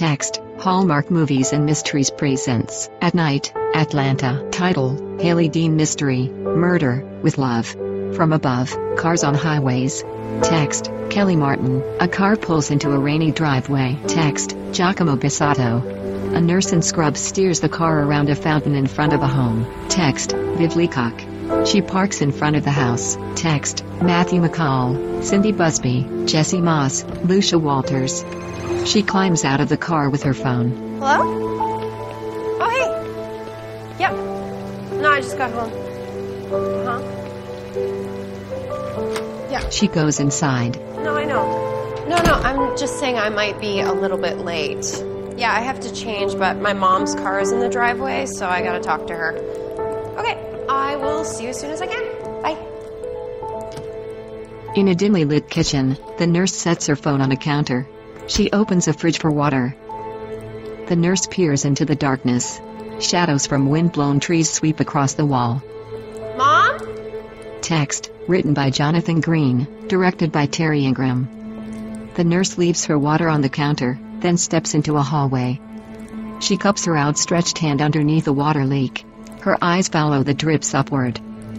Text, Hallmark Movies and Mysteries presents At Night, Atlanta. Title, Haley Dean Mystery, Murder, with Love. From above, cars on highways. Text, Kelly Martin. A car pulls into a rainy driveway. Text, Giacomo Bissato. A nurse in scrubs steers the car around a fountain in front of a home. Text, Viv Leacock. She parks in front of the house. Text, Matthew McCall, Cindy Busby, Jesse Moss, Lucia Walters. She climbs out of the car with her phone. Hello? Oh, hey. Yep. No, I just got home. Huh? Yeah. She goes inside. No, I know. No, I'm just saying I might be a little bit late. Yeah, I have to change, but my mom's car is in the driveway, so I gotta talk to her. Okay, I will see you as soon as I can. Bye. In a dimly lit kitchen, the nurse sets her phone on a counter. She opens a fridge for water. The nurse peers into the darkness. Shadows from wind-blown trees sweep across the wall. Mom? Text, written by Jonathan Green, directed by Terry Ingram. The nurse leaves her water on the counter, then steps into a hallway. She cups her outstretched hand underneath a water leak. Her eyes follow the drips upward.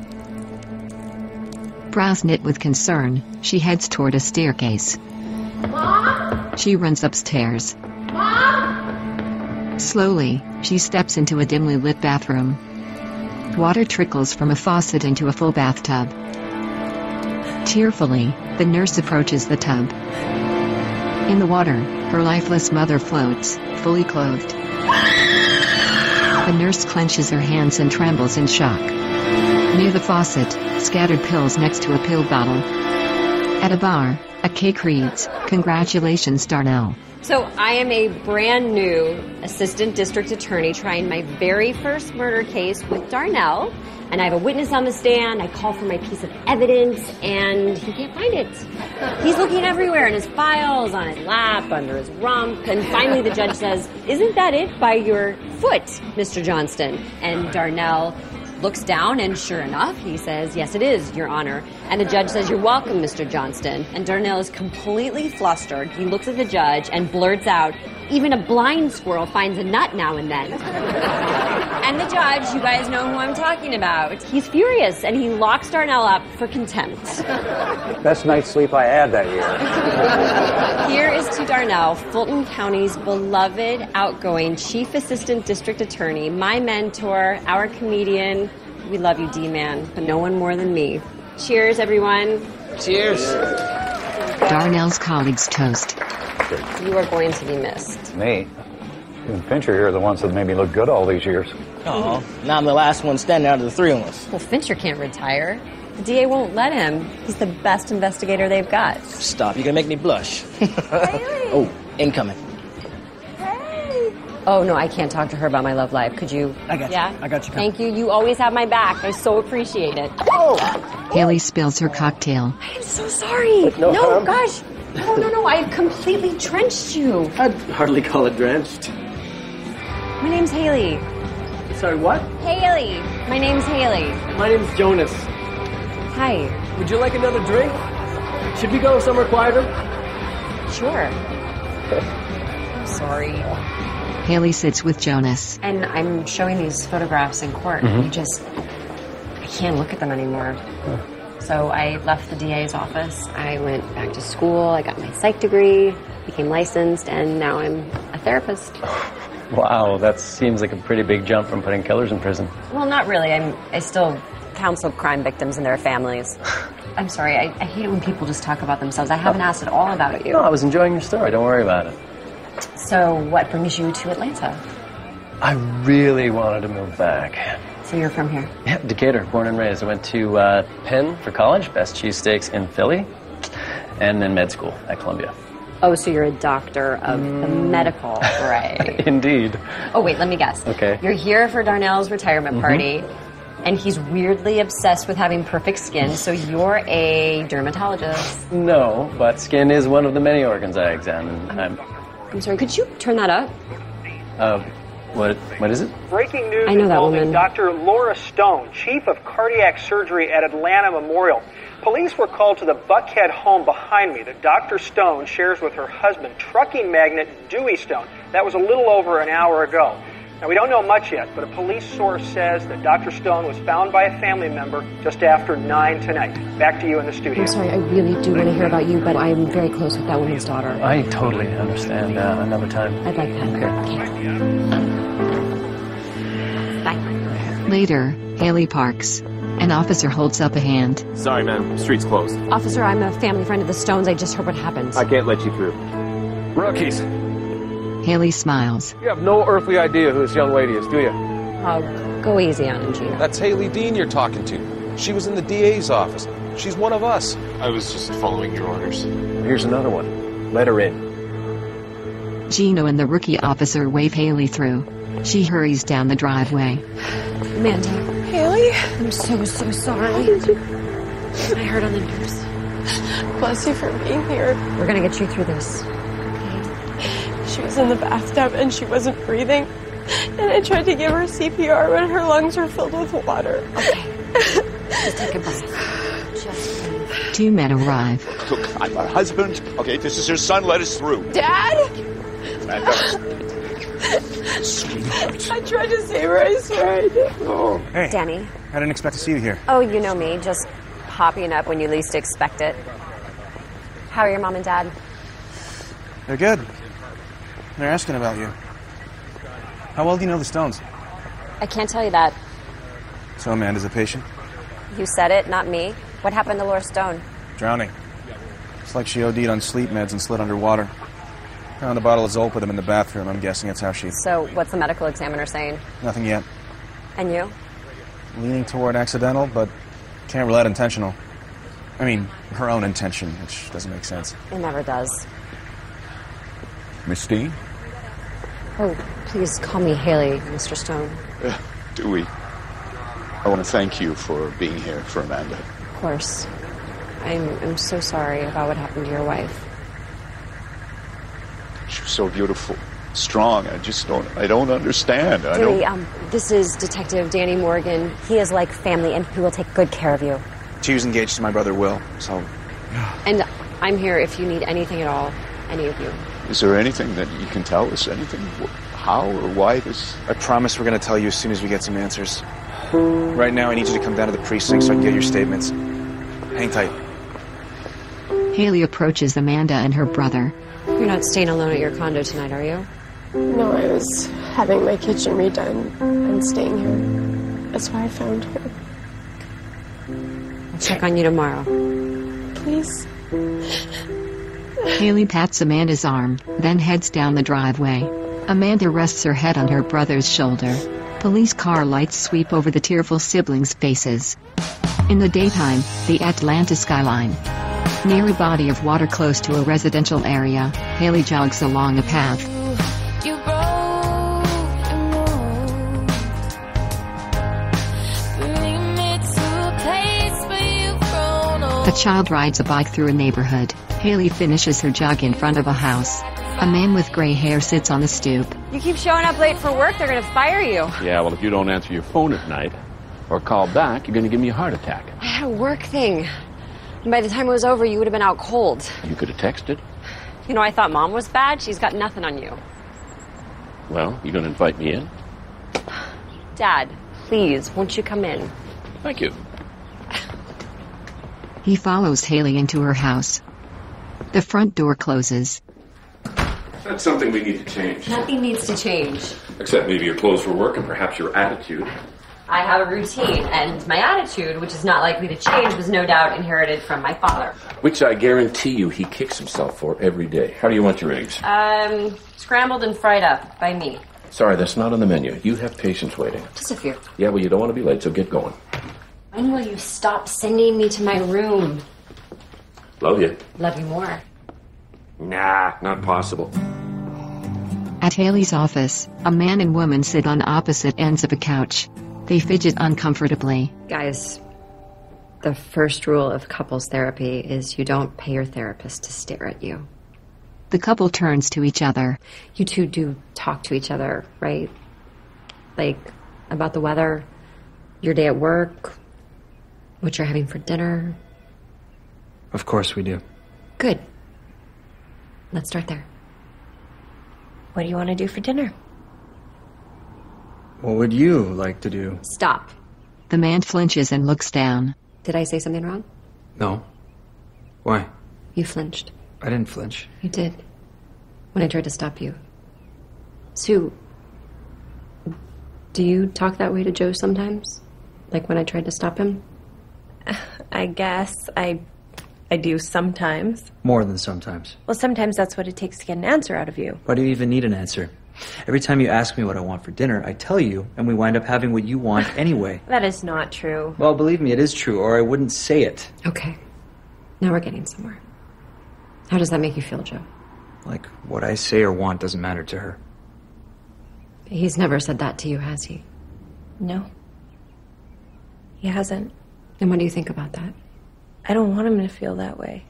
Brows knit with concern, she heads toward a staircase. Mom? She runs upstairs. Mom? Slowly, she steps into a dimly lit bathroom. Water trickles from a faucet into a full bathtub. Tearfully, the nurse approaches the tub. In the water, her lifeless mother floats, fully clothed. The nurse clenches her hands and trembles in shock. Near the faucet, scattered pills next to a pill bottle. At a bar, a cake reads, "Congratulations, Darnell." So I am a brand new assistant district attorney trying my very first murder case with Darnell. And I have a witness on the stand. I call for my piece of evidence, and he can't find it. He's looking everywhere in his files, on his lap, under his rump. And finally the judge says, "Isn't that it by your foot, Mr. Johnston?" And Darnell looks down, and sure enough, he says, "Yes, it is, Your Honor." And the judge says, "You're welcome, Mr. Johnston." And Darnell is completely flustered. He looks at the judge and blurts out, "Even a blind squirrel finds a nut now and then." And the judge, you guys know who I'm talking about, he's furious, and he locks Darnell up for contempt. Best night's sleep I had that year. Here is to Darnell, Fulton County's beloved, outgoing Chief Assistant District Attorney, my mentor, our comedian. We love you, D-Man, but no one more than me. Cheers, everyone. Cheers. Darnell's colleagues toast. You are going to be missed. Me? You and Fincher here are the ones that made me look good all these years. Oh, now I'm the last one standing out of the three of us. Well, Fincher can't retire. The DA won't let him. He's the best investigator they've got. Stop, you're gonna make me blush. Haley! Oh, incoming. Hey! Oh, no, I can't talk to her about my love life. Could you? I got you. Yeah? I got you. Thank you. You always have my back. I so appreciate it. Oh! Haley spills her cocktail. I am so sorry. No harm. Gosh. No. I completely drenched you. I'd hardly call it drenched. My name's Haley. Sorry, what? Haley. My name's Haley. My name's Jonas. Hi. Would you like another drink? Should we go somewhere quieter? Sure. I'm sorry. Haley sits with Jonas. And I'm showing these photographs in court. I can't look at them anymore. So I left the DA's office. I went back to school. I got my psych degree, became licensed, and now I'm a therapist. Wow, that seems like a pretty big jump from putting killers in prison. Well, not really. I still counsel crime victims and their families. I'm sorry. I hate it when people just talk about themselves. I haven't asked at all about you. No, I was enjoying your story. Don't worry about it. So what brings you to Atlanta? I really wanted to move back. So you're from here? Yeah, Decatur, born and raised. I went to Penn for college, best cheesesteaks in Philly, and then med school at Columbia. Oh, so you're a doctor of the medical variety. Indeed. Oh, wait, let me guess. Okay. You're here for Darnell's retirement party, and he's weirdly obsessed with having perfect skin, so you're a dermatologist. No, but skin is one of the many organs I examine. I'm sorry, could you turn that up? What is it? Breaking news I know that involving woman. Dr. Laura Stone, chief of cardiac surgery at Atlanta Memorial. Police were called to the Buckhead home behind me that Dr. Stone shares with her husband, trucking magnate Dewey Stone. That was a little over an hour ago. Now, we don't know much yet, but a police source says that Dr. Stone was found by a family member just after 9 tonight. Back to you in the studio. I'm sorry, I really do want to hear about you, but I'm very close with that woman's daughter. I totally understand. Another time. I'd like that. Okay. Bye. Later, Haley parks. An officer holds up a hand. Sorry, ma'am. Street's closed. Officer, I'm a family friend of the Stones. I just heard what happened. I can't let you through. Rookies, Haley smiles. you have no earthly idea who this young lady is, do you? Oh, go easy on him, Gina. That's Haley Dean you're talking to. She was in the DA's office. She's one of us. I was just following your orders. Here's another one. Let her in. Gino and the rookie officer wave Haley through. She hurries down the driveway. Amanda. Haley? I'm so sorry. I heard on the news. Bless you for being here. We're gonna get you through this. She was in the bathtub and she wasn't breathing. And I tried to give her CPR, but her lungs were filled with water. Okay. Just take a breath. Just breathe. 2 men arrive. Look, I'm her husband. Okay, this is her son. Let us through. Dad? Sweetheart. I tried to save her, I swear I did. Oh. Hey. Danny. I didn't expect to see you here. Oh, you know me. Just popping up when you least expect it. How are your mom and dad? They're good. They're asking about you. How well do you know the Stones? I can't tell you that. So Amanda's a patient? You said it, not me. What happened to Laura Stone? Drowning. It's like she OD'd on sleep meds and slid underwater. Found a bottle of Zolpidem in the bathroom. I'm guessing that's how she... So, what's the medical examiner saying? Nothing yet. And you? Leaning toward accidental, but can't rule out intentional. I mean, her own intention, which doesn't make sense. It never does. Miss Dean? Oh, please call me Haley, Mr. Stone. Dewey. I want to thank you for being here for Amanda. Of course. I'm so sorry about what happened to your wife. She was so beautiful, strong. I don't understand. Dewey, this is Detective Danny Morgan. He is like family, and he will take good care of you. She was engaged to my brother, Will, so... And I'm here if you need anything at all, any of you. Is there anything that you can tell us? Anything? How or why this? I promise we're going to tell you as soon as we get some answers. Right now, I need you to come down to the precinct so I can get your statements. Hang tight. Haley approaches Amanda and her brother. You're not staying alone at your condo tonight, are you? No, I was having my kitchen redone and staying here. That's why I found her. I'll check on you tomorrow. Please. Haley pats Amanda's arm, then heads down the driveway. Amanda rests her head on her brother's shoulder. Police car lights sweep over the tearful siblings' faces. In the daytime, the Atlanta skyline. Near a body of water close to a residential area, Haley jogs along a path. A child rides a bike through a neighborhood. Haley finishes her jog in front of a house. A man with gray hair sits on the stoop. You keep showing up late for work, they're going to fire you. Yeah, well, if you don't answer your phone at night or call back, you're going to give me a heart attack. I had a work thing. And by the time it was over, you would have been out cold. You could have texted. You know, I thought Mom was bad. She's got nothing on you. Well, you going to invite me in? Dad, please, won't you come in? Thank you. He follows Haley into her house. The front door closes. That's something we need to change. Nothing needs to change. Except maybe your clothes for work and perhaps your attitude. I have a routine, and my attitude, which is not likely to change, was no doubt inherited from my father. Which I guarantee you he kicks himself for every day. How do you want your eggs? Scrambled and fried up by me. Sorry, that's not on the menu. You have patients waiting. Just a few. Yeah, well, you don't want to be late, so get going. When will you stop sending me to my room? Love you. Love you more. Nah, not possible. At Haley's office, a man and woman sit on opposite ends of a couch. They fidget uncomfortably. Guys, the first rule of couples therapy is you don't pay your therapist to stare at you. The couple turns to each other. You two do talk to each other, right? Like, about the weather, your day at work, what you're having for dinner. Of course we do. Good. Let's start there. What do you want to do for dinner? What would you like to do? Stop. The man flinches and looks down. Did I say something wrong? No. Why? You flinched. I didn't flinch. You did. When I tried to stop you. Sue, do you talk that way to Joe sometimes? Like when I tried to stop him? I guess I do sometimes. More than sometimes. Well, sometimes that's what it takes to get an answer out of you. Why do you even need an answer? Every time you ask me what I want for dinner, I tell you, and we wind up having what you want anyway. That is not true. Well, believe me, it is true, or I wouldn't say it. Okay. Now we're getting somewhere. How does that make you feel, Joe? Like, what I say or want doesn't matter to her. He's never said that to you, has he? No. He hasn't. And what do you think about that? I don't want him to feel that way.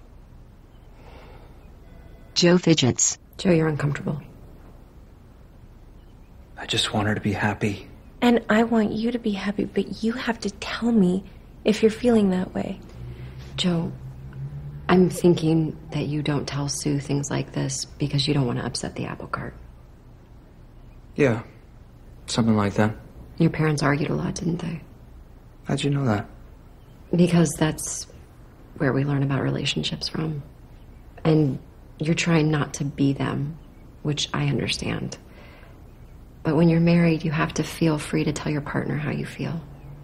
Joe fidgets. Joe, you're uncomfortable. I just want her to be happy. And I want you to be happy, but you have to tell me if you're feeling that way. Joe, I'm thinking that you don't tell Sue things like this because you don't want to upset the apple cart. Yeah, something like that. Your parents argued a lot, didn't they? How'd you know that? Because that's where we learn about relationships from. And you're trying not to be them, which I understand. But when you're married, you have to feel free to tell your partner how you feel.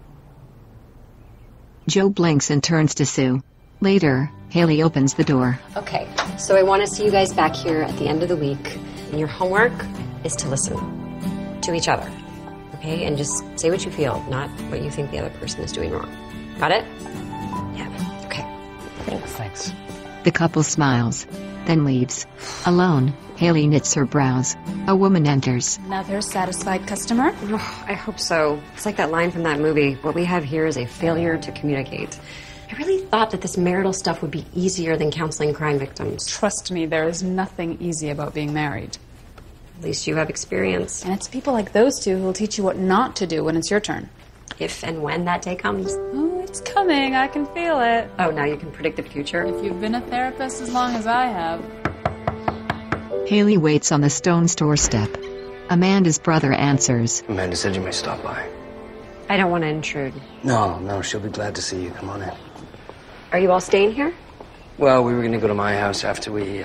Joe blinks and turns to Sue. Later, Haley opens the door. Okay, so I want to see you guys back here at the end of the week. And your homework is to listen to each other. Okay? And just say what you feel, not what you think the other person is doing wrong. Got it? Yeah. Okay. Thanks. The couple smiles, then leaves. Alone, Haley knits her brows. A woman enters. Another satisfied customer? Oh, I hope so. It's like that line from that movie. What we have here is a failure to communicate. I really thought that this marital stuff would be easier than counseling crime victims. Trust me, there is nothing easy about being married. At least you have experience. And it's people like those two who will teach you what not to do when it's your turn. If and when that day comes. Oh, it's coming. I can feel it. Oh, now you can predict the future? If you've been a therapist as long as I have. Haley waits on the stone's doorstep. Amanda's brother answers. Amanda said you may stop by. I don't want to intrude. No, she'll be glad to see you. Come on in. Are you all staying here? Well, we were going to go to my house after we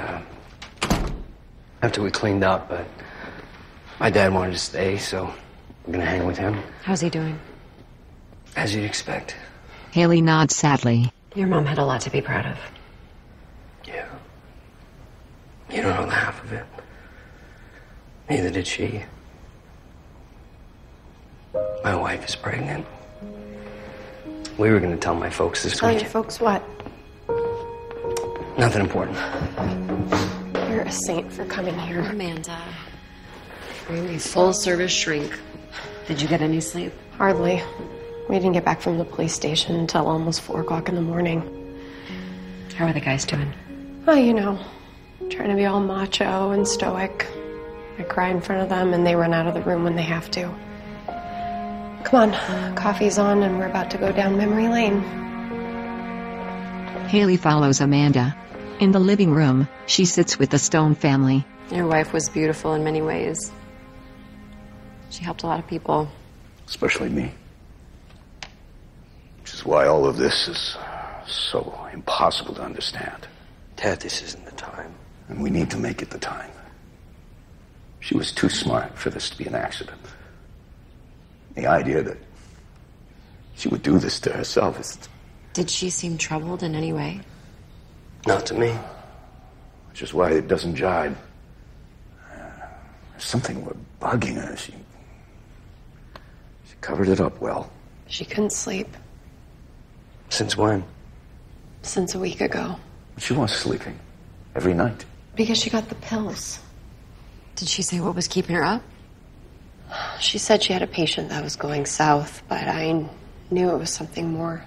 cleaned up, but my dad wanted to stay, so we're going to hang with him. How's he doing? As you'd expect. Haley nods sadly. Your mom had a lot to be proud of. Yeah. You don't know the half of it. Neither did she. My wife is pregnant. We were going to tell my folks this Tell week. your folks what? Nothing important. You're a saint for coming here. Amanda. You're a full-service shrink. Did you get any sleep? Hardly. We didn't get back from the police station until almost 4 o'clock in the morning. How are the guys doing? Oh, you know, trying to be all macho and stoic. I cry in front of them and they run out of the room when they have to. Come on, coffee's on and we're about to go down memory lane. Haley follows Amanda. In the living room, she sits with the Stone family. Your wife was beautiful in many ways. She helped a lot of people. Especially me. Which is why all of this is so impossible to understand. Dad, this isn't the time. And we need to make it the time. She was too smart for this to be an accident. The idea that she would do this to herself is... Did she seem troubled in any way? Not to me. Which is why it doesn't jibe. There's something were bugging her. She covered it up well. She couldn't sleep. Since when? Since a week ago. She was sleeping every night. Because she got the pills. Did she say what was keeping her up? She said she had a patient that was going south, but I knew it was something more.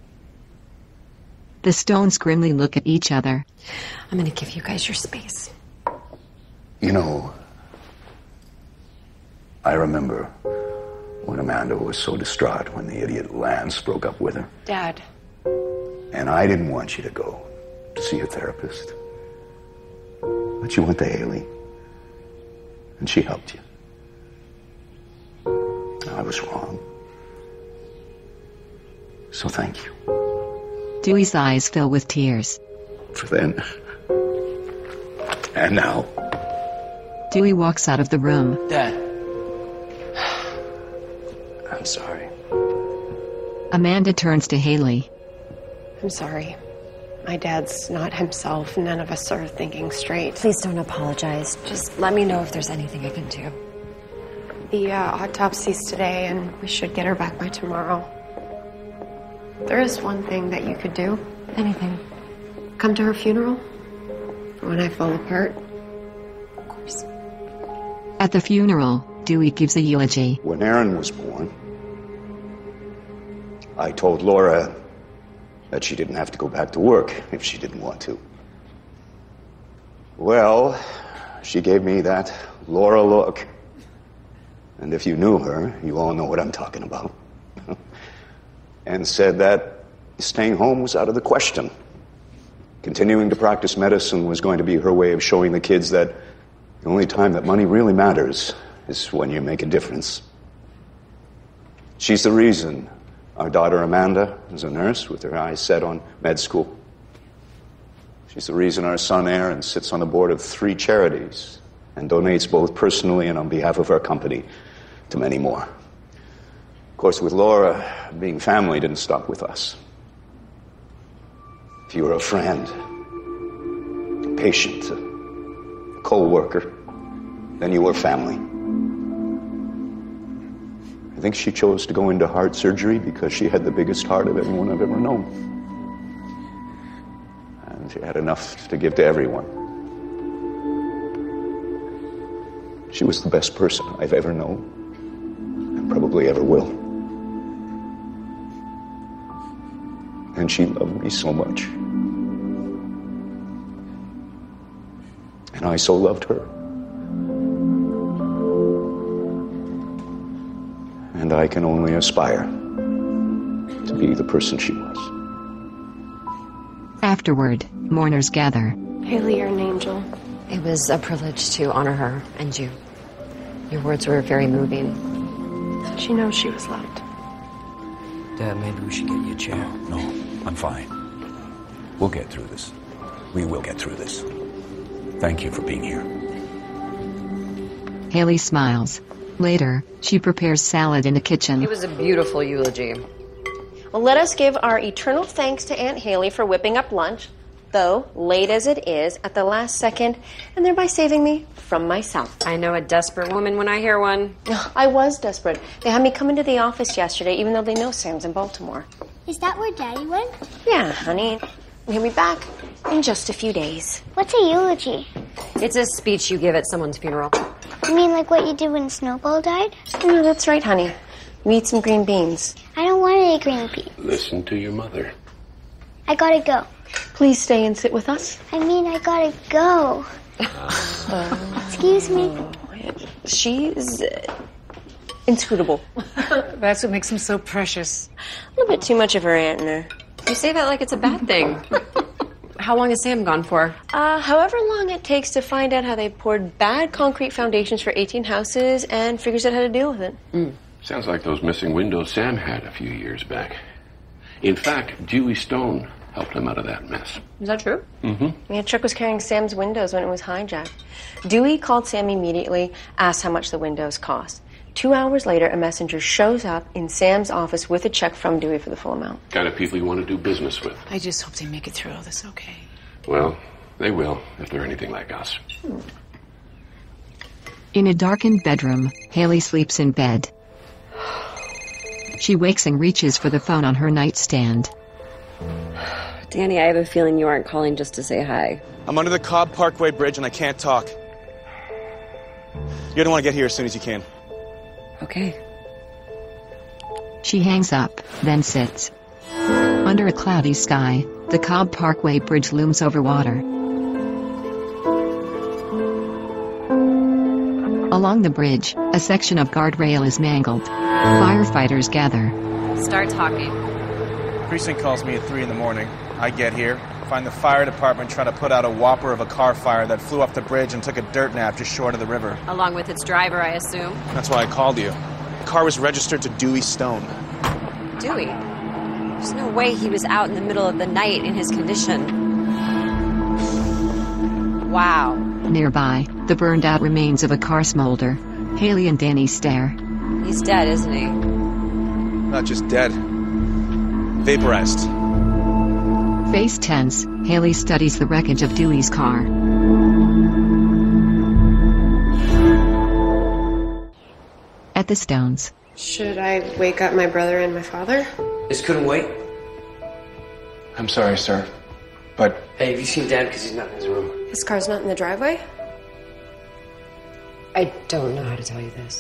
The Stones grimly look at each other. I'm going to give you guys your space. You know, I remember when Amanda was so distraught when the idiot Lance broke up with her. Dad. And I didn't want you to go to see your therapist. But you went to Haley. And she helped you. I was wrong. So thank you. Dewey's eyes fill with tears. For then. And now. Dewey walks out of the room. Dad. I'm sorry. Amanda turns to Haley. I'm sorry. My dad's not himself. None of us are thinking straight. Please don't apologize. Just let me know if there's anything I can do. The autopsy's today, and we should get her back by tomorrow. There is one thing that you could do. Anything. Come to her funeral when I fall apart. Of course. At the funeral, Dewey gives a eulogy. When Aaron was born, I told Laura that she didn't have to go back to work if she didn't want to. Well, she gave me that Laura look. And if you knew her, you all know what I'm talking about. And said that staying home was out of the question. Continuing to practice medicine was going to be her way of showing the kids that the only time that money really matters is when you make a difference. She's the reason our daughter Amanda is a nurse with her eyes set on med school. She's the reason our son Aaron sits on the board of 3 charities and donates both personally and on behalf of our company to many more. Of course, with Laura, being family didn't stop with us. If you were a friend, a patient, a co-worker, then you were family. I think she chose to go into heart surgery because she had the biggest heart of anyone I've ever known. And she had enough to give to everyone. She was the best person I've ever known, and probably ever will. And she loved me so much. And I so loved her. And I can only aspire to be the person she was. Afterward, mourners gather. Haley, you're an angel. It was a privilege to honor her and you. Your words were very moving. She knows she was loved. Dad, maybe we should get you a chair. No, I'm fine. We'll get through this. We will get through this. Thank you for being here. Haley smiles. Later, she prepares salad in the kitchen. It was a beautiful eulogy. Well, let us give our eternal thanks to Aunt Haley for whipping up lunch, though late as it is, at the last second, and thereby saving me from myself. I know a desperate woman when I hear one. I was desperate. They had me come into the office yesterday, even though they know Sam's in Baltimore. Is that where Daddy went? Yeah, honey. He'll be back in just a few days. What's a eulogy? It's a speech you give at someone's funeral. You mean like what you did when Snowball died? No, that's right, honey. You eat some green beans. I don't want any green beans. Listen to your mother. I gotta go. Please stay and sit with us. I mean, I gotta go. Excuse me. She's inscrutable. That's what makes him so precious. A little bit too much of her aunt in her. You say that like it's a bad thing. How long has Sam gone for? However long it takes to find out how they poured bad concrete foundations for 18 houses and figures out how to deal with it. Sounds like those missing windows Sam had a few years back. In fact, Dewey Stone helped him out of that mess. Is that true? Mm-hmm. Yeah, truck was carrying Sam's windows when it was hijacked. Dewey called Sam immediately, asked how much the windows cost. 2 hours later, a messenger shows up in Sam's office with a check from Dewey for the full amount. Kind of people you want to do business with. I just hope they make it through all this okay. Well, they will, if they're anything like us. In a darkened bedroom, Haley sleeps in bed. She wakes and reaches for the phone on her nightstand. Danny, I have a feeling you aren't calling just to say hi. I'm under the Cobb Parkway Bridge and I can't talk. You're gonna want to get here as soon as you can. Okay. She hangs up, then sits. Under a cloudy sky, the Cobb Parkway Bridge looms over water. Along the bridge, a section of guardrail is mangled. Firefighters gather. Start talking. Precinct calls me at 3 in the morning. I get here, find the fire department trying to put out a whopper of a car fire that flew off the bridge and took a dirt nap just short of the river. Along with its driver, I assume. That's why I called you. The car was registered to Dewey Stone. Dewey? There's no way he was out in the middle of the night in his condition. Wow. Nearby, the burned-out remains of a car smolder. Haley and Danny stare. He's dead, isn't he? Not just dead. Vaporized. Face tense, Haley studies the wreckage of Dewey's car. At the Stones. Should I wake up my brother and my father? This couldn't wait. I'm sorry, sir, but... Hey, have you seen Dad? Because he's not in his room. His car's not in the driveway? I don't know how to tell you this.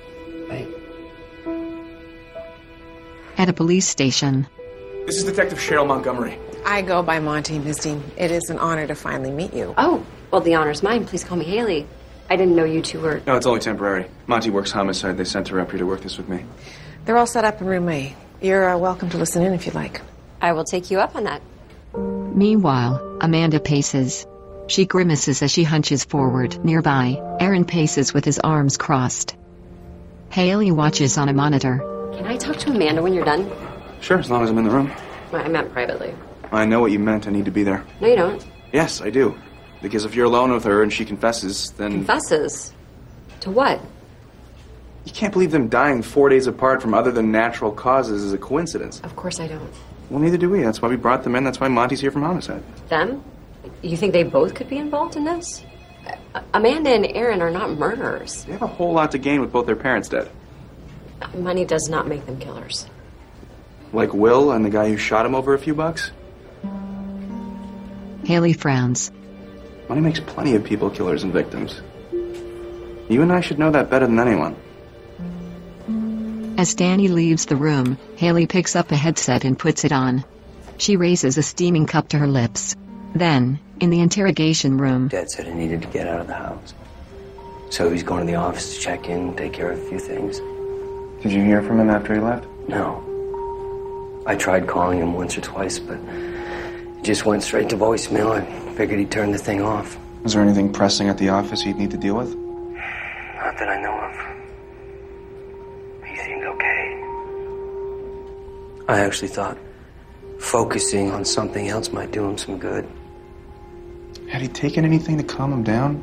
At a police station. This is Detective Cheryl Montgomery. I go by Monty, Miss Dean. It is an honor to finally meet you. Oh, well, the honor's mine. Please call me Haley. I didn't know you two were... No, it's only temporary. Monty works homicide. They sent her up here to work this with me. They're all set up in room A. You're welcome to listen in if you'd like. I will take you up on that. Meanwhile, Amanda paces. She grimaces as she hunches forward. Nearby, Aaron paces with his arms crossed. Haley watches on a monitor. Can I talk to Amanda when you're done? Sure, as long as I'm in the room. I meant privately. I know what you meant. I need to be there. No, you don't. Yes, I do. Because if you're alone with her and she confesses, then... Confesses? To what? You can't believe them dying 4 days apart from other than natural causes is a coincidence. Of course I don't. Well, neither do we. That's why we brought them in. That's why Monty's here from homicide. Them? You think they both could be involved in this? Amanda and Aaron are not murderers. They have a whole lot to gain with both their parents dead. Money does not make them killers. Like Will and the guy who shot him over a few bucks? Haley frowns. Money makes plenty of people killers and victims. You and I should know that better than anyone. As Danny leaves the room, Haley picks up a headset and puts it on. She raises a steaming cup to her lips. Then, in the interrogation room... Dad said I needed to get out of the house. So he's going to the office to check in, take care of a few things. Did you hear from him after he left? No. I tried calling him once or twice, but it just went straight to voicemail. I figured he'd turn the thing off. Was there anything pressing at the office he'd need to deal with? Not that I know of. He seemed okay. I actually thought focusing on something else might do him some good. Had he taken anything to calm him down?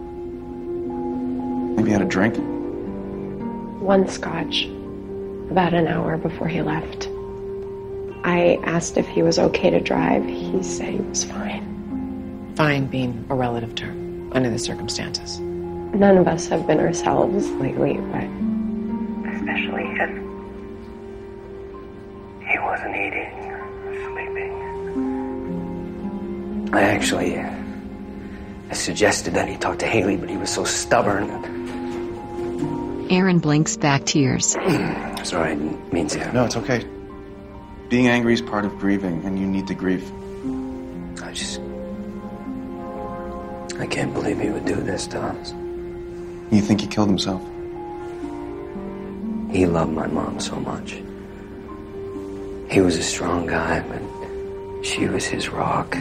Maybe had a drink? One scotch. About an hour before he left. I asked if he was okay to drive. He said he was fine. Fine being a relative term, under the circumstances. None of us have been ourselves lately, but especially him. He wasn't eating or sleeping. I suggested that he talk to Haley, but he was so stubborn. Aaron blinks back tears. Sorry, I didn't mean to. No, it's okay. Being angry is part of grieving, and you need to grieve. I can't believe he would do this to us. You think he killed himself? He loved my mom so much. He was a strong guy, but she was his rock.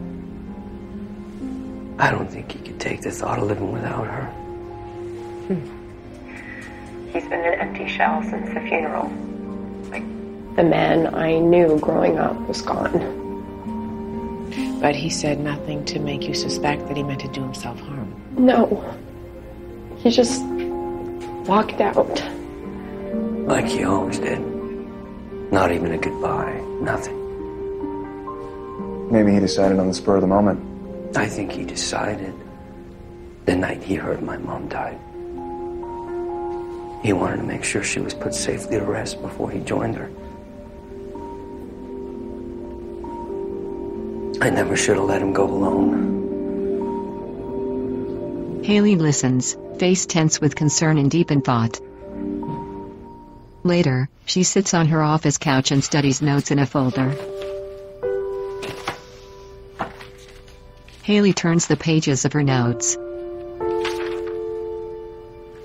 I don't think he could take the thought of living without her. He's been an empty shell since the funeral. Like, the man I knew growing up was gone. But he said nothing to make you suspect that he meant to do himself harm. No. He just walked out. Like he always did. Not even a goodbye. Nothing. Maybe he decided on the spur of the moment. I think he decided the night he heard my mom died. He wanted to make sure she was put safely to rest before he joined her. I never should have let him go alone. Haley listens, face tense with concern and deep in thought. Later, she sits on her office couch and studies notes in a folder. Haley turns the pages of her notes.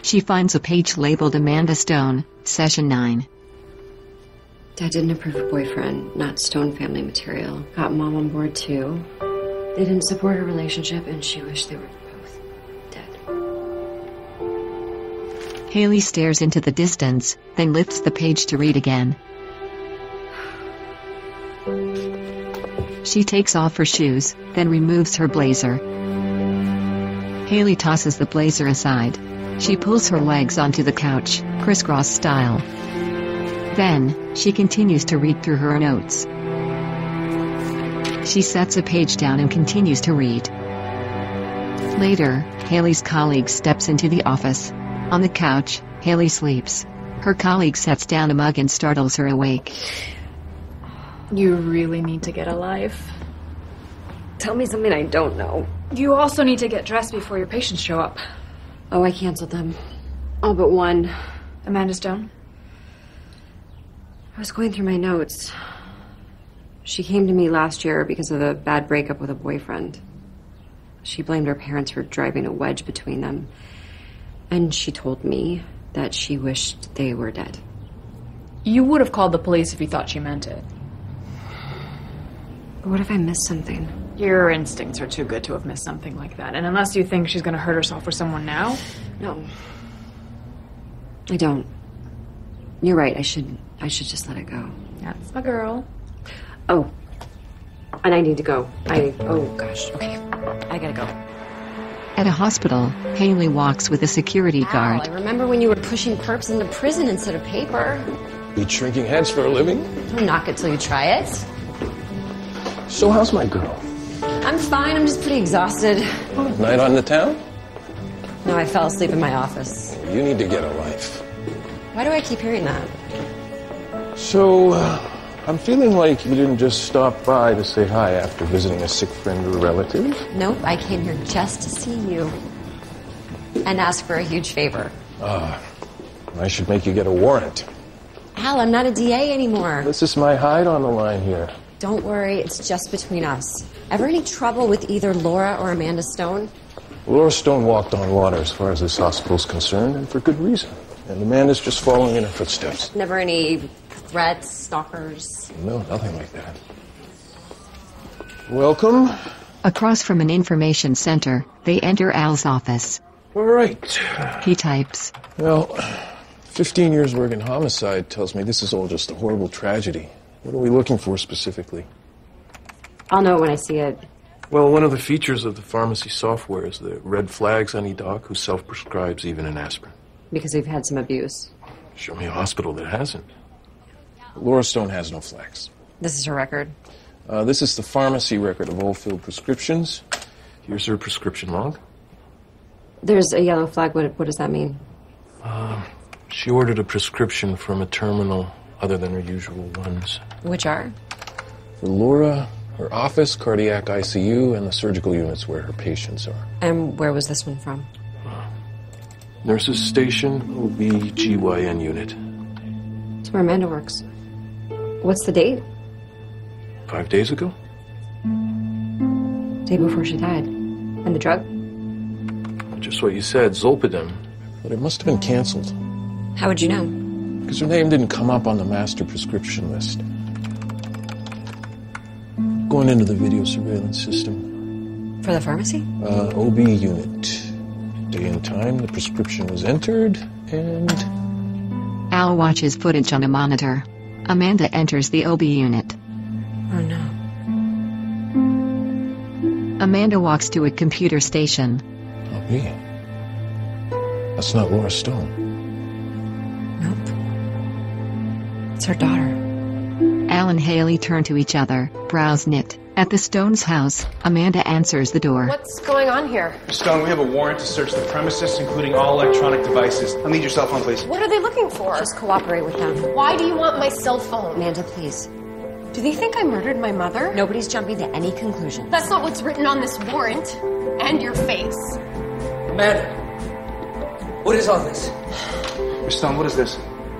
She finds a page labeled Amanda Stone, Session 9. Dad didn't approve her boyfriend, not Stone family material. Got Mom on board too. They didn't support her relationship, and she wished they were both dead. Haley stares into the distance, then lifts the page to read again. She takes off her shoes, then removes her blazer. Haley tosses the blazer aside. She pulls her legs onto the couch, crisscross style. Then, she continues to read through her notes. She sets a page down and continues to read. Later, Haley's colleague steps into the office. On the couch, Haley sleeps. Her colleague sets down a mug and startles her awake. You really need to get a life. Tell me something I don't know. You also need to get dressed before your patients show up. Oh, I canceled them. All but one. Amanda Stone? I was going through my notes. She came to me last year because of a bad breakup with a boyfriend. She blamed her parents for driving a wedge between them. And she told me that she wished they were dead. You would have called the police if you thought she meant it. But what if I missed something? Your instincts are too good to have missed something like that. And unless you think she's going to hurt herself for someone now... No. I don't. You're right. I should just let it go. That's my girl. Oh. And I need to go. Oh, gosh. Okay. I gotta go. At a hospital, Haley walks with a security guard. I remember when you were pushing perps into prison instead of paper. Be shrinking heads for a living? Don't knock it till you try it. So how's my girl? I'm fine. I'm just pretty exhausted. Night on the town? No, I fell asleep in my office. You need to get a life. Why do I keep hearing that? So, I'm feeling like you didn't just stop by to say hi after visiting a sick friend or relative. Nope, I came here just to see you. And ask for a huge favor. I should make you get a warrant. Al, I'm not a DA anymore. This is my hide on the line here. Don't worry, it's just between us. Ever any trouble with either Laura or Amanda Stone? Laura Stone walked on water as far as this hospital's concerned, and for good reason. And Amanda's just following in her footsteps. Never any threats, stalkers? No, nothing like that. Welcome. Across from an information center, they enter Al's office. All right. He types. Well, 15 years working homicide tells me this is all just a horrible tragedy. What are we looking for specifically? I'll know it when I see it. Well, one of the features of the pharmacy software is the red flags on any doc who self-prescribes even an aspirin. Because we've had some abuse. Show me a hospital that hasn't. Laura Stone has no flags. This is her record. This is the pharmacy record of all filled prescriptions. Here's her prescription log. There's a yellow flag. What does that mean? She ordered a prescription from a terminal other than her usual ones. Which are? For Laura, her office, cardiac ICU, and the surgical units where her patients are. And where was this one from? Nurses Station, OB-GYN unit. It's where Amanda works. What's the date? 5 days ago. Day before she died. And the drug? Just what you said, Zolpidem. But it must have been canceled. How would you know? Because her name didn't come up on the master prescription list. Going into the video surveillance system. For the pharmacy? OB unit. Day and time the prescription was entered, and... Al watches footage on a monitor. Amanda enters the OB unit. Oh, no. Amanda walks to a computer station. Not me. That's not Laura Stone. Nope. It's her daughter. Al and Haley turn to each other, brows knit. At the Stones' house, Amanda answers the door. What's going on here? Stone, we have a warrant to search the premises, including all electronic devices. I'll need your cell phone, please. What are they looking for? Just cooperate with them. Why do you want my cell phone? Amanda, please. Do they think I murdered my mother? Nobody's jumping to any conclusion. That's not what's written on this warrant. And your face. Amanda, what is all this? Stone, what is this?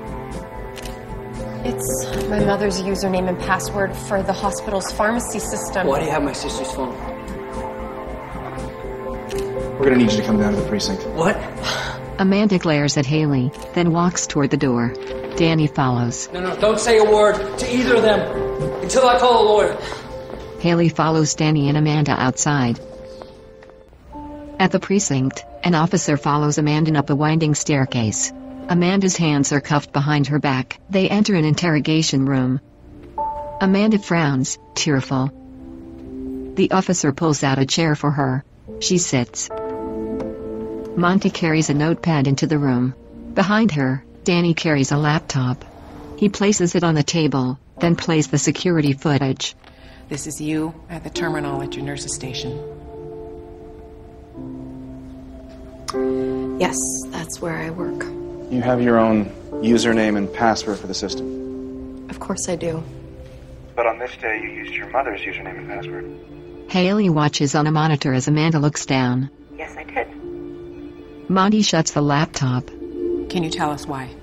It's my mother's username and password for the hospital's pharmacy system. Why do you have my sister's phone? We're gonna need you to come down to the precinct. What? Amanda glares at Haley, then walks toward the door. Danny follows. No, don't say a word to either of them until I call a lawyer. Haley follows Danny and Amanda outside. At the precinct, an officer follows Amanda up a winding staircase. Amanda's hands are cuffed behind her back. They enter an interrogation room. Amanda frowns, tearful. The officer pulls out a chair for her. She sits. Monty carries a notepad into the room. Behind her, Danny carries a laptop. He places it on the table, then plays the security footage. This is you at the terminal at your nurse's station. Yes, that's where I work. You have your own username and password for the system. Of course I do. But on this day, you used your mother's username and password. Haley watches on a monitor as Amanda looks down. Yes, I did. Monty shuts the laptop. Can you tell us why?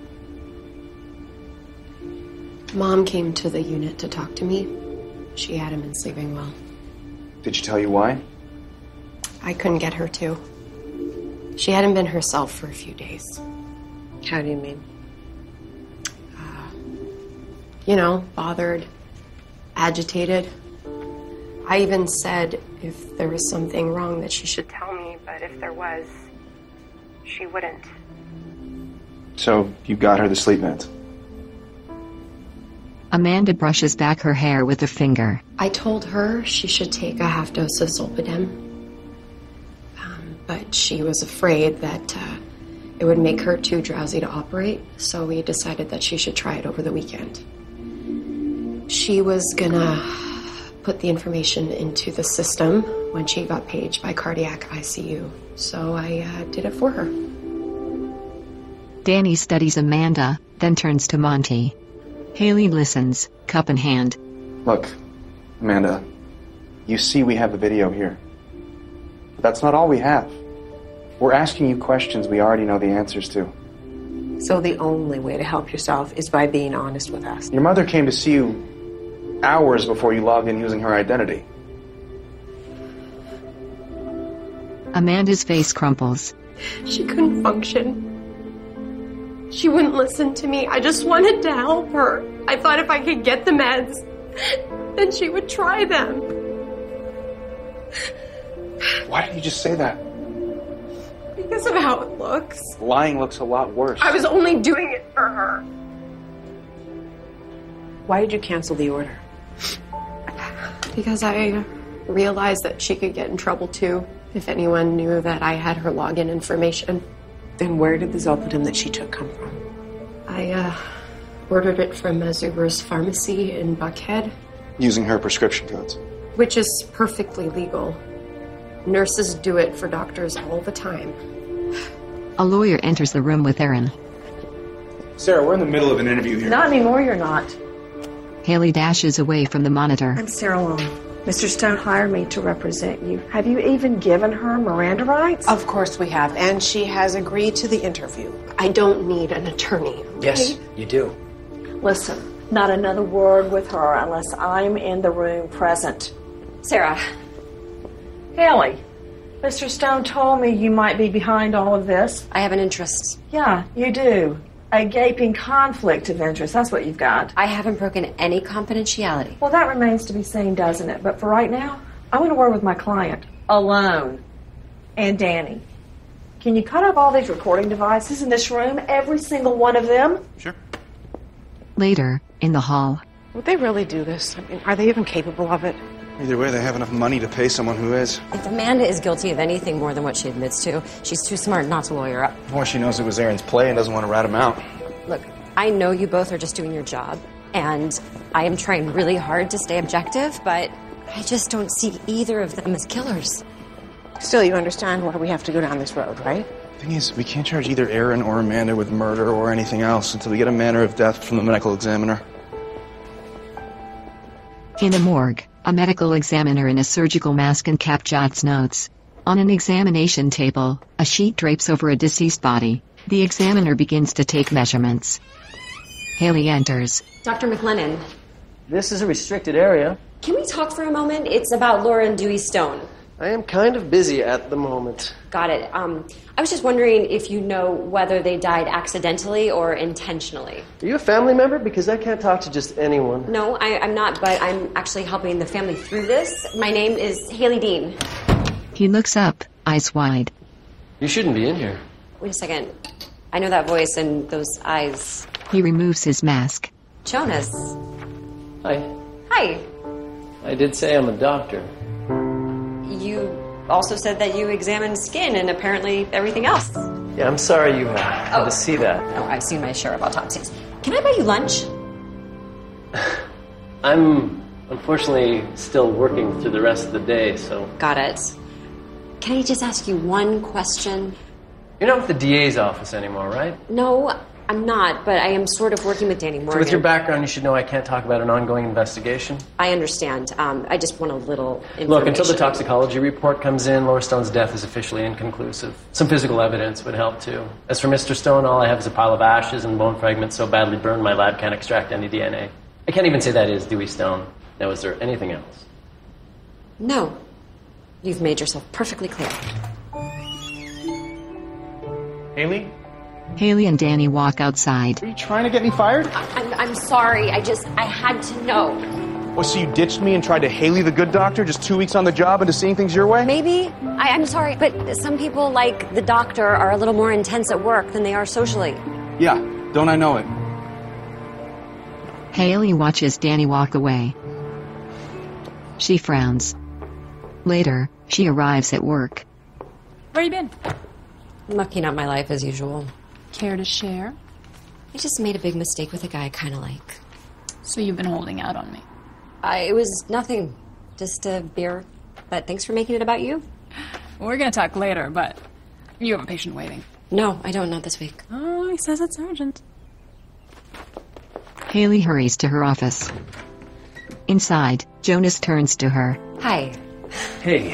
Mom came to the unit to talk to me. She hadn't been sleeping well. Did she tell you why? I couldn't get her to. She hadn't been herself for a few days. How do you mean? Bothered, agitated. I even said if there was something wrong that she should tell me, but if there was, she wouldn't. So you got her the sleep meds? Amanda brushes back her hair with a finger. I told her she should take a half dose of Zolpidem. But she was afraid that it would make her too drowsy to operate, so we decided that she should try it over the weekend. She was gonna put the information into the system when she got paged by cardiac ICU, so I did it for her. Danny studies Amanda, then turns to Monty. Haley listens, cup in hand. Look, Amanda, you see we have the video here. But that's not all we have. We're asking you questions we already know the answers to. So the only way to help yourself is by being honest with us. Your mother came to see you hours before you logged in using her identity. Amanda's face crumples. She couldn't function. She wouldn't listen to me. I just wanted to help her. I thought if I could get the meds, then she would try them. Why didn't you just say that? Because of how it looks. Lying looks a lot worse. I was only doing it for her. Why did you cancel the order? Because I realized that she could get in trouble too if anyone knew that I had her login information. Then where did the Zolpidem that she took come from? I ordered it from Zuber's pharmacy in Buckhead. Using her prescription codes. Which is perfectly legal. Nurses do it for doctors all the time. A lawyer enters the room with Erin. Sarah, we're in the middle of an interview here. Not anymore, you're not. Haley dashes away from the monitor. I'm Sarah Long. Mr. Stone hired me to represent you. Have you even given her Miranda rights? Of course we have, and she has agreed to the interview. I don't need an attorney. Okay? Yes, you do. Listen, not another word with her unless I'm in the room present. Sarah. Haley, Mr. Stone told me you might be behind all of this. I have an interest. Yeah, you do. A gaping conflict of interest. That's what you've got. I haven't broken any confidentiality. Well, that remains to be seen, doesn't it? But for right now, I want to work with my client. Alone. And Danny. Can you cut off all these recording devices in this room? Every single one of them? Sure. Later, in the hall. Would they really do this? I mean, are they even capable of it? Either way, they have enough money to pay someone who is. If Amanda is guilty of anything more than what she admits to, she's too smart not to lawyer up. Or she knows it was Aaron's play and doesn't want to rat him out. Look, I know you both are just doing your job, and I am trying really hard to stay objective, but I just don't see either of them as killers. Still, you understand why we have to go down this road, right? The thing is, we can't charge either Aaron or Amanda with murder or anything else until we get a manner of death from the medical examiner. In a morgue, a medical examiner in a surgical mask and cap jots notes. On an examination table, a sheet drapes over a deceased body. The examiner begins to take measurements. Haley enters. Dr. McLennan. This is a restricted area. Can we talk for a moment? It's about Laura and Dewey Stone. I am kind of busy at the moment. Got it. I was just wondering if you know whether they died accidentally or intentionally. Are you a family member? Because I can't talk to just anyone. No, I'm not, but I'm actually helping the family through this. My name is Haley Dean. He looks up, eyes wide. You shouldn't be in here. Wait a second. I know that voice and those eyes. He removes his mask. Jonas. Hi. Hi. I did say I'm a doctor. You also said that you examined skin and apparently everything else. Yeah, I'm sorry you had to see that. No, I've seen my share of autopsies. Can I buy you lunch? I'm unfortunately still working through the rest of the day, so... Got it. Can I just ask you one question? You're not with the DA's office anymore, right? No, I'm not, but I am sort of working with Danny Morgan. So with your background, you should know I can't talk about an ongoing investigation. I understand. I just want a little information. Look, until the toxicology report comes in, Laura Stone's death is officially inconclusive. Some physical evidence would help, too. As for Mr. Stone, all I have is a pile of ashes and bone fragments so badly burned my lab can't extract any DNA. I can't even say that is Dewey Stone. Now, is there anything else? No. You've made yourself perfectly clear. Haley? Haley and Danny walk outside. Are you trying to get me fired? I'm sorry. I had to know. Well, so you ditched me and tried to Haley the good doctor just 2 weeks on the job into seeing things your way? Maybe. I'm sorry, but some people, like the doctor, are a little more intense at work than they are socially. Yeah, don't I know it? Haley watches Danny walk away. She frowns. Later, she arrives at work. Where you been? Mucking up my life as usual. Care to share? I just made a big mistake with a guy I kind of like. So you've been holding out on me? It was nothing. Just a beer. But thanks for making it about you. We're gonna talk later, but you have a patient waiting. No, I don't. Not this week. Oh, he says it's urgent. Haley hurries to her office. Inside, Jonas turns to her. Hi. Hey,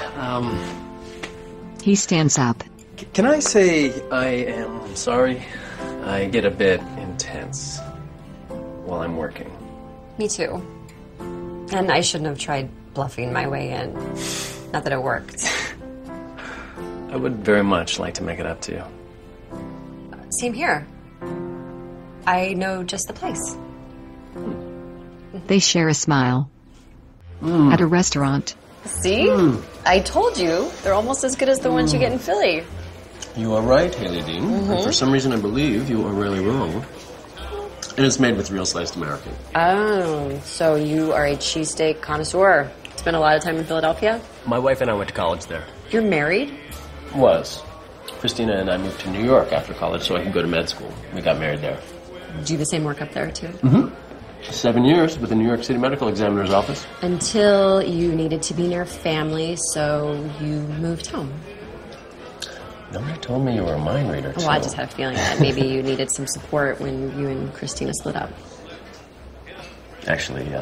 He stands up. Can I say I am sorry? I get a bit intense while I'm working. Me too. And I shouldn't have tried bluffing my way in. Not that it worked. I would very much like to make it up to you. Same here. I know just the place. They share a smile. At a restaurant. See? I told you. They're almost as good as the ones you get in Philly. You are right, Haley Dean. And for some reason I believe you are really wrong. And it's made with real sliced American. Oh, so you are a cheesesteak connoisseur. Spent a lot of time in Philadelphia? My wife and I went to college there. You're married? Was. Christina and I moved to New York after college so I could go to med school. We got married there. Do the same work up there, too? Mm-hmm. 7 years with the New York City Medical Examiner's Office. Until you needed to be near family, so you moved home. Nobody told me you were a mind reader, Well, I just had a feeling that maybe you needed some support when you and Christina split up. Actually,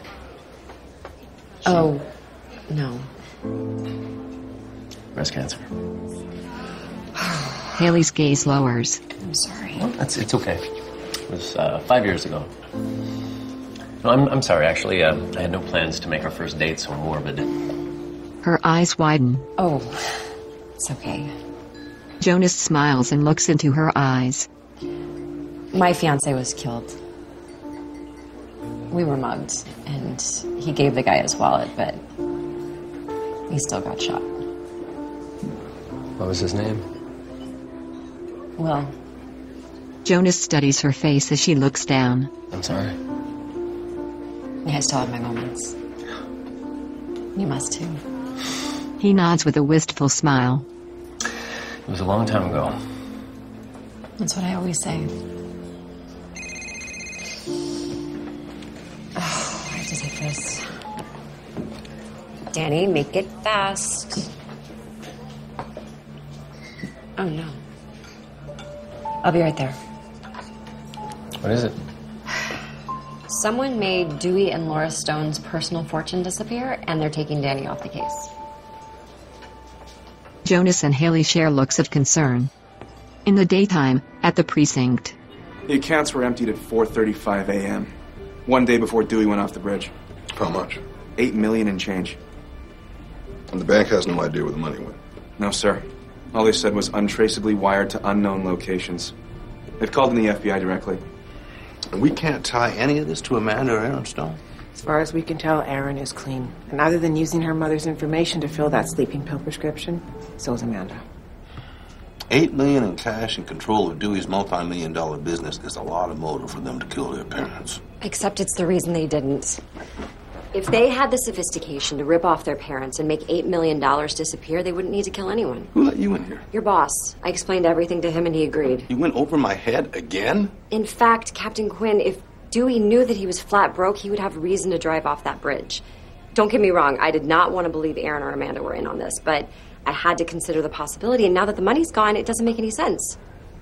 Oh, no. breast cancer. Haley's gaze lowers. I'm sorry. It's okay. It was 5 years ago. No, I'm sorry, actually. I had no plans to make our first date so morbid. Her eyes widen. Oh, it's okay. Jonas smiles and looks into her eyes. My fiancé was killed. We were mugged, and he gave the guy his wallet, but he still got shot. What was his name? Will. Jonas studies her face as she looks down. I'm sorry. Yeah, I still have my moments. You must too. He nods with a wistful smile. It was a long time ago. That's what I always say. Oh, I have to take this. Danny, make it fast. Oh, no. I'll be right there. What is it? Someone made Dewey and Laura Stone's personal fortune disappear, and they're taking Danny off the case. Jonas and Haley share looks of concern. In the daytime, at the precinct. The accounts were emptied at 4:35 a.m. One day before Dewey went off the bridge. How much? $8 million and change. And the bank has no idea where the money went? No, sir. All they said was untraceably wired to unknown locations. They've called in the FBI directly. And we can't tie any of this to Amanda or Aaron Stone? As far as we can tell, Aaron is clean. And other than using her mother's information to fill that sleeping pill prescription, so is Amanda. $8 million in cash and control of Dewey's multi-million-dollar business is a lot of motive for them to kill their parents. Except it's the reason they didn't. If they had the sophistication to rip off their parents and make $8 million disappear, they wouldn't need to kill anyone. Who let you in here? Your boss. I explained everything to him and he agreed. You went over my head again? In fact, Captain Quinn, if Dewey knew that he was flat broke, he would have reason to drive off that bridge. Don't get me wrong, I did not want to believe Aaron or Amanda were in on this, but I had to consider the possibility, and now that the money's gone, it doesn't make any sense.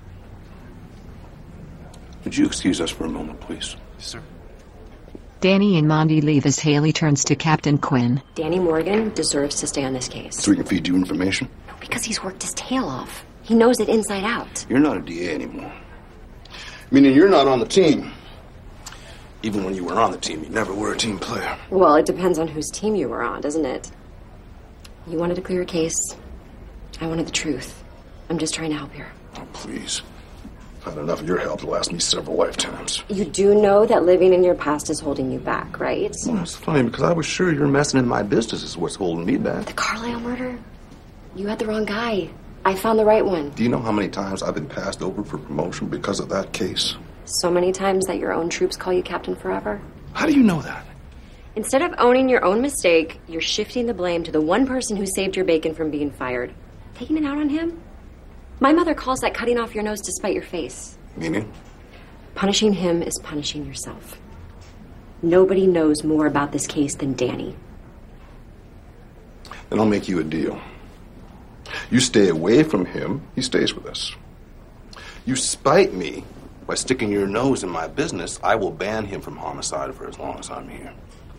Would you excuse us for a moment, please? Yes, sir. Danny and Monty leave as Haley turns to Captain Quinn. Danny Morgan deserves to stay on this case. So we can feed you information? No, because he's worked his tail off. He knows it inside out. You're not a DA anymore. Meaning you're not on the team. Even when you were on the team, you never were a team player. Well, it depends on whose team you were on, doesn't it? You wanted a clear case. I wanted the truth. I'm just trying to help here. Oh, please. I've had enough of your help to last me several lifetimes. You do know that living in your past is holding you back, right? Well, it's funny because I was sure you're messing in my business is what's holding me back. The Carlisle murder? You had the wrong guy. I found the right one. Do you know how many times I've been passed over for promotion because of that case? So many times that your own troops call you Captain Forever? How do you know that? Instead of owning your own mistake, you're shifting the blame to the one person who saved your bacon from being fired. Taking it out on him? My mother calls that cutting off your nose to spite your face. Meaning? Punishing him is punishing yourself. Nobody knows more about this case than Danny. Then I'll make you a deal. You stay away from him, he stays with us. You spite me by sticking your nose in my business, I will ban him from homicide for as long as I'm here.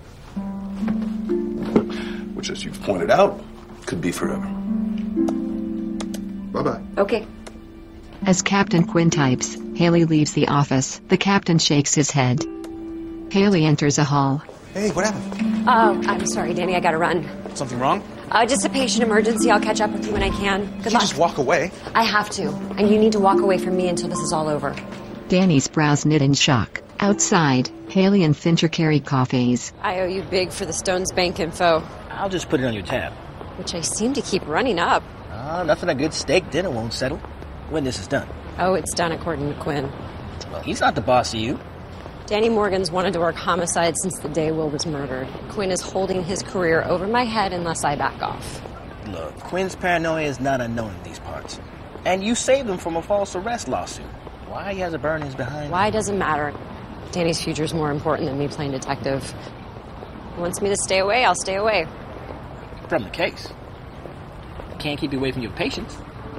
Which, as you've pointed out, could be forever. Bye-bye. Okay. As Captain Quinn types, Haley leaves the office. The captain shakes his head. Haley enters a hall. Hey, what happened? I'm sorry, Danny, I gotta run. Something wrong? Just a patient emergency. I'll catch up with you when I can. Good luck. Just walk away. I have to. And you need to walk away from me until this is all over. Danny's brows knit in shock. Outside, Haley and Fincher carry coffees. I owe you big for the Stones Bank info. I'll just put it on your tab. Which I seem to keep running up. Nothing a good steak dinner won't settle. When this is done. Oh, it's done according to Quinn. Well, he's not the boss of you. Danny Morgan's wanted to work homicide since the day Will was murdered. Quinn is holding his career over my head unless I back off. Look, Quinn's paranoia is not unknown in these parts. And you saved him from a false arrest lawsuit. Why he has a burn is behind. Why doesn't matter. Danny's future's more important than me playing detective. He wants me to stay away, I'll stay away. From the case. Can't keep you away from your patients.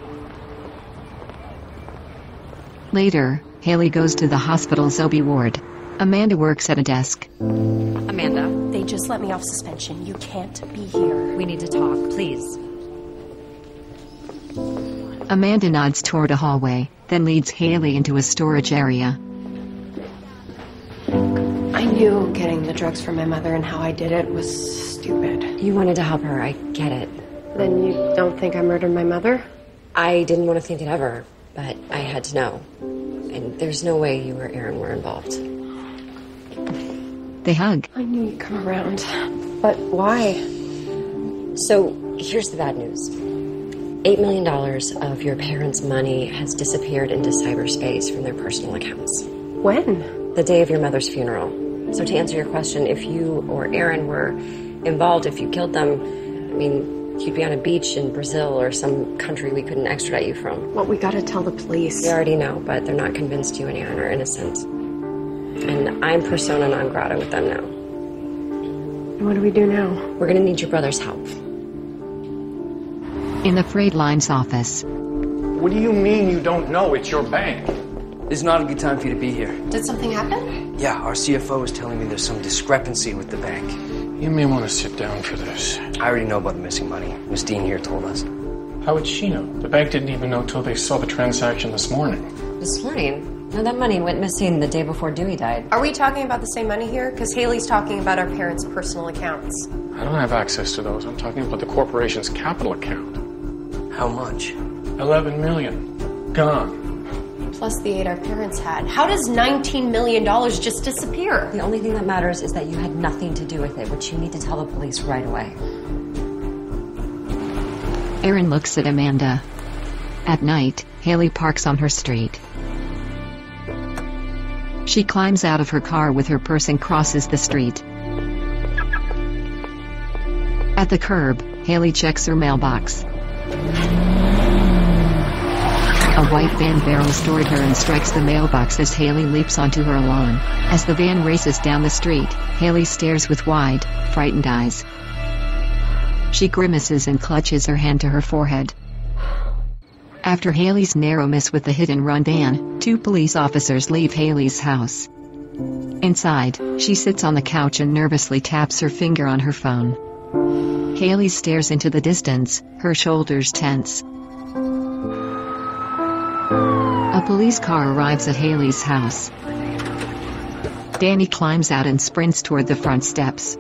Later, Haley goes to the hospital's OB ward. Amanda works at a desk. Amanda. They just let me off suspension. You can't be here. We need to talk, please. Amanda nods toward a hallway, then leads Haley into a storage area. I knew getting the drugs from my mother and how I did it was stupid. You wanted to help her, I get it. Then you don't think I murdered my mother? I didn't want to think it ever, but I had to know. And there's no way you or Aaron were involved. They hug. I knew you'd come around. But why? So, here's the bad news. $8 million of your parents' money has disappeared into cyberspace from their personal accounts. When? The day of your mother's funeral. So to answer your question, if you or Aaron were involved, if you killed them, I mean, you'd be on a beach in Brazil or some country we couldn't extradite you from. Well, we gotta tell the police. They already know, but they're not convinced you and Aaron are innocent. And I'm persona non grata with them now. What do we do now? We're gonna need your brother's help. In the freight line's office. What do you mean you don't know? It's your bank. This is not a good time for you to be here. Did something happen? Yeah, our CFO is telling me there's some discrepancy with the bank. You may want to sit down for this. I already know about the missing money. Miss Dean here told us. How would she know? The bank didn't even know till they saw the transaction this morning. This morning? No, that money went missing the day before Dewey died. Are we talking about the same money here? Because Haley's talking about our parents' personal accounts. I don't have access to those. I'm talking about the corporation's capital account. How much? $11 million. Gone. Plus the 8 our parents had. How does $19 million just disappear? The only thing that matters is that you had nothing to do with it, which you need to tell the police right away. Erin looks at Amanda. At night, Haley parks on her street. She climbs out of her car with her purse and crosses the street. At the curb, Haley checks her mailbox. A white van barrels toward her and strikes the mailbox as Haley leaps onto her lawn. As the van races down the street, Haley stares with wide, frightened eyes. She grimaces and clutches her hand to her forehead. After Haley's narrow miss with the hit-and-run van, 2 police officers leave Haley's house. Inside, she sits on the couch and nervously taps her finger on her phone. Haley stares into the distance, her shoulders tense. A police car arrives at Haley's house. Danny climbs out and sprints toward the front steps.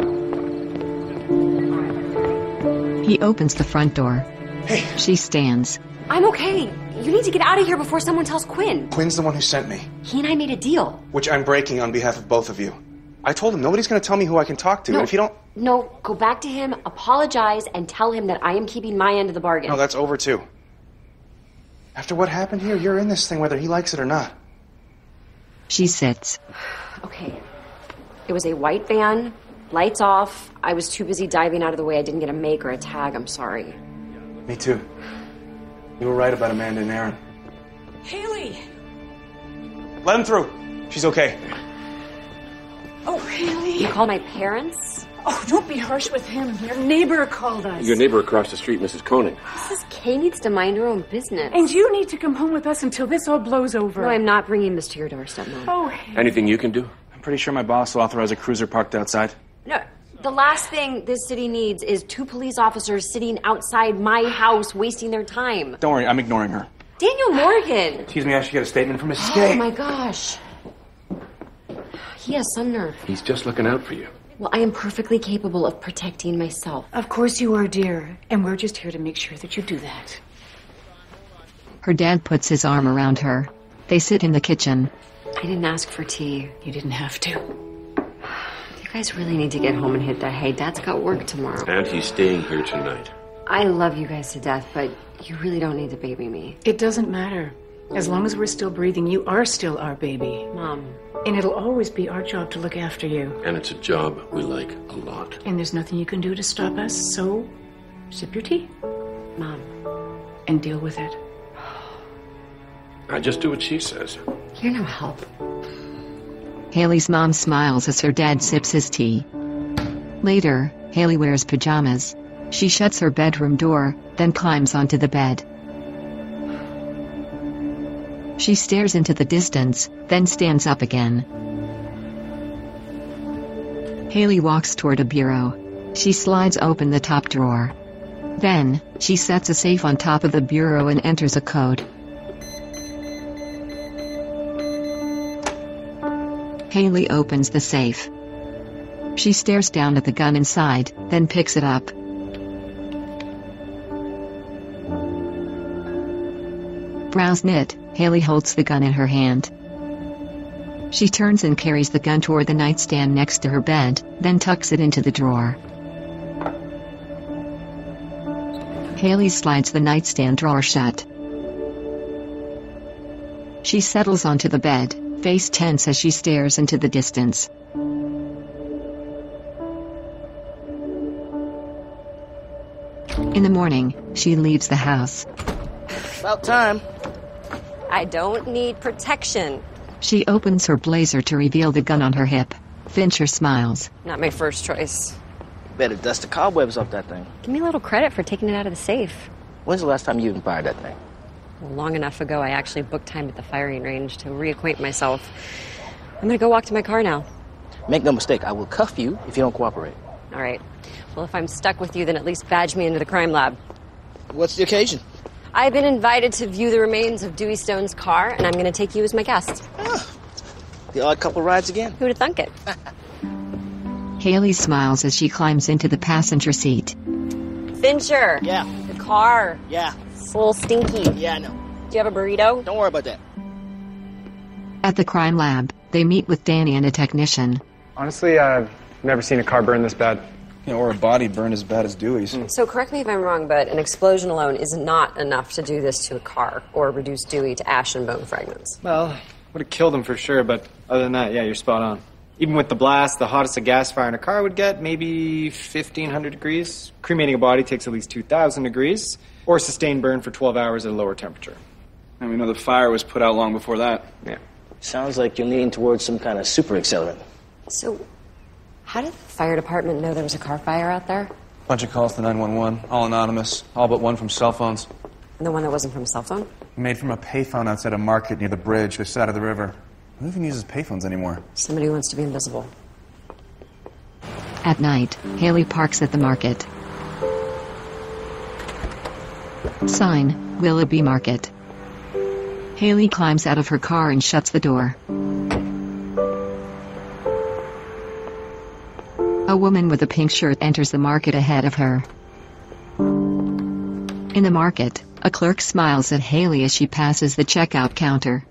He opens the front door. Hey. She stands. I'm okay. You need to get out of here before someone tells Quinn. Quinn's the one who sent me. He and I made a deal. Which I'm breaking on behalf of both of you. I told him nobody's going to tell me who I can talk to. No, and if you don't... No, go back to him, apologize, and tell him that I am keeping my end of the bargain. No, that's over too. After what happened here, you're in this thing whether he likes it or not. She sits. Okay. It was a white van, lights off. I was too busy diving out of the way. I didn't get a make or a tag. I'm sorry. Me too. You were right about Amanda and Erin. Haley! Let him through. She's okay. Oh, Haley! You called my parents? Oh, don't be harsh with him. Your neighbor called us. Your neighbor across the street, Mrs. Koenig. Mrs. Kay needs to mind her own business. And you need to come home with us until this all blows over. No, I'm not bringing this to your doorstep, Mom. Oh, Haley. Anything you can do? I'm pretty sure my boss will authorize a cruiser parked outside. No, the last thing this city needs is 2 police officers sitting outside my house wasting their time. Don't worry, I'm ignoring her. Daniel Morgan! Excuse me, I should get a statement from Mrs. Kay. Oh, my gosh. He has some nerve. He's just looking out for you. Well, I am perfectly capable of protecting myself. Of course you are, dear. And we're just here to make sure that you do that. Her dad puts his arm around her. They sit in the kitchen. I didn't ask for tea. You didn't have to. You guys really need to get home and hit the hay. Dad's got work tomorrow. And he's staying here tonight. I love you guys to death, but you really don't need to baby me. It doesn't matter. As long as we're still breathing, you are still our baby. Mom. And it'll always be our job to look after you. And it's a job we like a lot. And there's nothing you can do to stop us, so sip your tea. Mom. And deal with it. I just do what she says. You're no help. Haley's mom smiles as her dad sips his tea. Later, Haley wears pajamas. She shuts her bedroom door, then climbs onto the bed. She stares into the distance, then stands up again. Haley walks toward a bureau. She slides open the top drawer. Then, she sets a safe on top of the bureau and enters a code. Haley opens the safe. She stares down at the gun inside, then picks it up. Brows knit, Haley holds the gun in her hand. She turns and carries the gun toward the nightstand next to her bed, then tucks it into the drawer. Haley slides the nightstand drawer shut. She settles onto the bed, face tense as she stares into the distance. In the morning, she leaves the house. About time. I don't need protection. She opens her blazer to reveal the gun on her hip. Fincher smiles. Not my first choice. Better dust the cobwebs off that thing. Give me a little credit for taking it out of the safe. When's the last time you even fired that thing? Well, long enough ago, I actually booked time at the firing range to reacquaint myself. I'm gonna go walk to my car now. Make no mistake, I will cuff you if you don't cooperate. All right. Well, if I'm stuck with you, then at least badge me into the crime lab. What's the occasion? I've been invited to view the remains of Dewey Stone's car, and I'm going to take you as my guest. The odd couple rides again? Who'd have thunk it? Haley smiles as she climbs into the passenger seat. Fincher. Yeah. The car. Yeah. It's a little stinky. Yeah, I know. Do you have a burrito? Don't worry about that. At the crime lab, they meet with Danny and a technician. Honestly, I've never seen a car burn this bad. Yeah, or a body burned as bad as Dewey's. So correct me if I'm wrong, but an explosion alone is not enough to do this to a car or reduce Dewey to ash and bone fragments. Well, would have killed him for sure, but other than that, yeah, you're spot on. Even with the blast, the hottest a gas fire in a car would get, maybe 1,500 degrees. Cremating a body takes at least 2,000 degrees, or sustained burn for 12 hours at a lower temperature. And we know the fire was put out long before that. Yeah. Sounds like you're leaning towards some kind of super accelerant. So, how did the fire department know there was a car fire out there? Bunch of calls to 911, all anonymous, all but one from cell phones. And the one that wasn't from a cell phone? Made from a payphone outside a market near the bridge, this side of the river. Who even uses payphones anymore? Somebody who wants to be invisible. At night, Haley parks at the market. Sign, Willoughby Market. Haley climbs out of her car and shuts the door. A woman with a pink shirt enters the market ahead of her. In the market, a clerk smiles at Haley as she passes the checkout counter.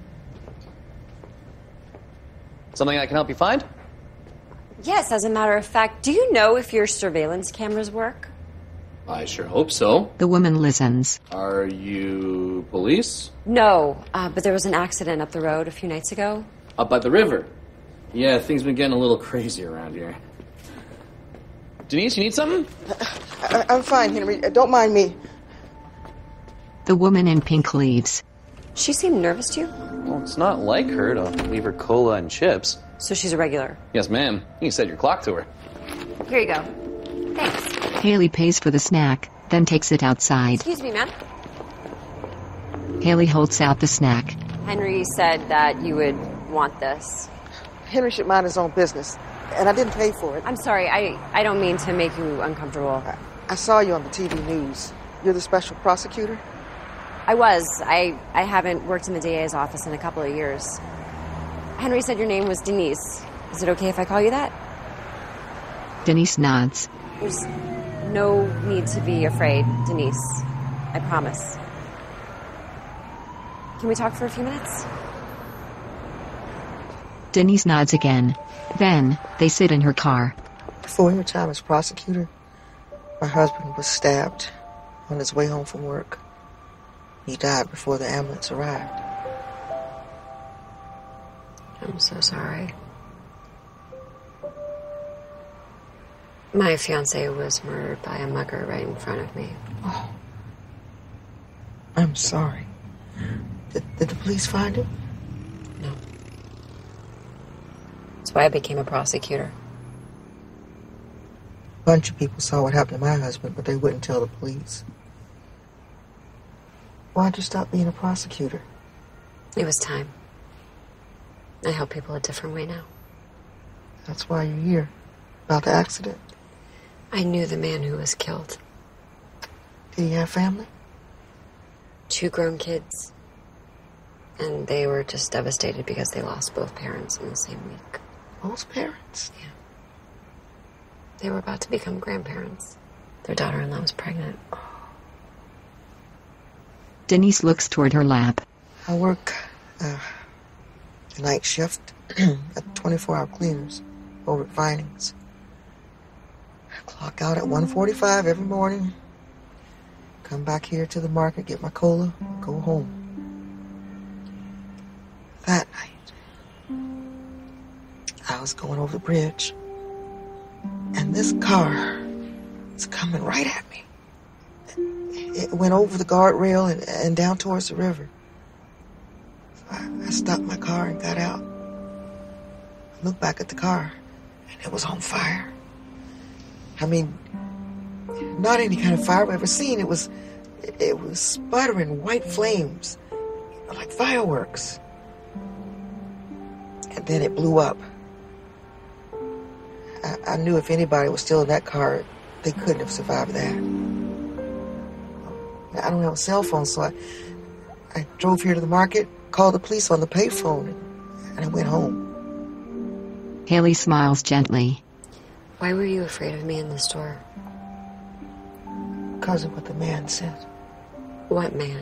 Something I can help you find? Yes, as a matter of fact, do you know if your surveillance cameras work? I sure hope so. The woman listens. Are you police? No, but there was an accident up the road a few nights ago. Up by the river? Yeah, things been getting a little crazy around here. Denise, you need something? I'm fine, Henry. Don't mind me. The woman in pink leaves. She seemed nervous to you? Well, it's not like her to leave her cola and chips. So she's a regular? Yes, ma'am. You can set your clock to her. Here you go. Thanks. Haley pays for the snack, then takes it outside. Excuse me, ma'am. Haley holds out the snack. Henry said that you would want this. Henry should mind his own business, and I didn't pay for it. I'm sorry, I don't mean to make you uncomfortable. I saw you on the TV news. You're the special prosecutor? I was. I haven't worked in the DA's office in a couple of years. Henry said your name was Denise. Is it okay if I call you that? Denise nods. There's no need to be afraid, Denise. I promise. Can we talk for a few minutes? Denise nods again. Then, they sit in her car. Before your time as prosecutor, my husband was stabbed on his way home from work. He died before the ambulance arrived. I'm so sorry. My fiancé was murdered by a mugger right in front of me. Oh. I'm sorry. Did the police find him? No. That's why I became a prosecutor. A bunch of people saw what happened to my husband, but they wouldn't tell the police. Why'd you stop being a prosecutor? It was time. I help people a different way now. That's why you're here. About the accident. I knew the man who was killed. Did he have family? 2 grown kids. And they were just devastated because they lost both parents in the same week. Both parents? Yeah. They were about to become grandparents. Their daughter-in-law was pregnant. Denise looks toward her lap. I work the night shift at 24-hour cleaners over at Vinings. I clock out at 1:45 every morning. Come back here to the market, get my cola, go home. That night, I was going over the bridge, and this car was coming right at me. It went over the guardrail and down towards the river. So I stopped my car and got out. I looked back at the car, and it was on fire. I mean, not any kind of fire I've ever seen. It was sputtering white flames, like fireworks. And then it blew up. I knew if anybody was still in that car, they couldn't have survived that. I don't have a cell phone, so I drove here to the market, called the police on the payphone, and I went home. Haley smiles gently. Why were you afraid of me in the store? Because of what the man said. What man?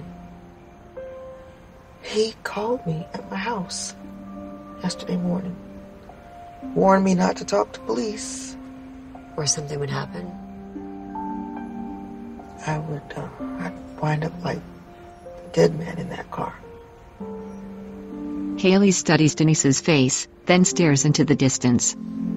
He called me at my house yesterday morning. Warned me not to talk to police. Or something would happen? I'd wind up like the dead man in that car. Haley studies Denise's face, then stares into the distance.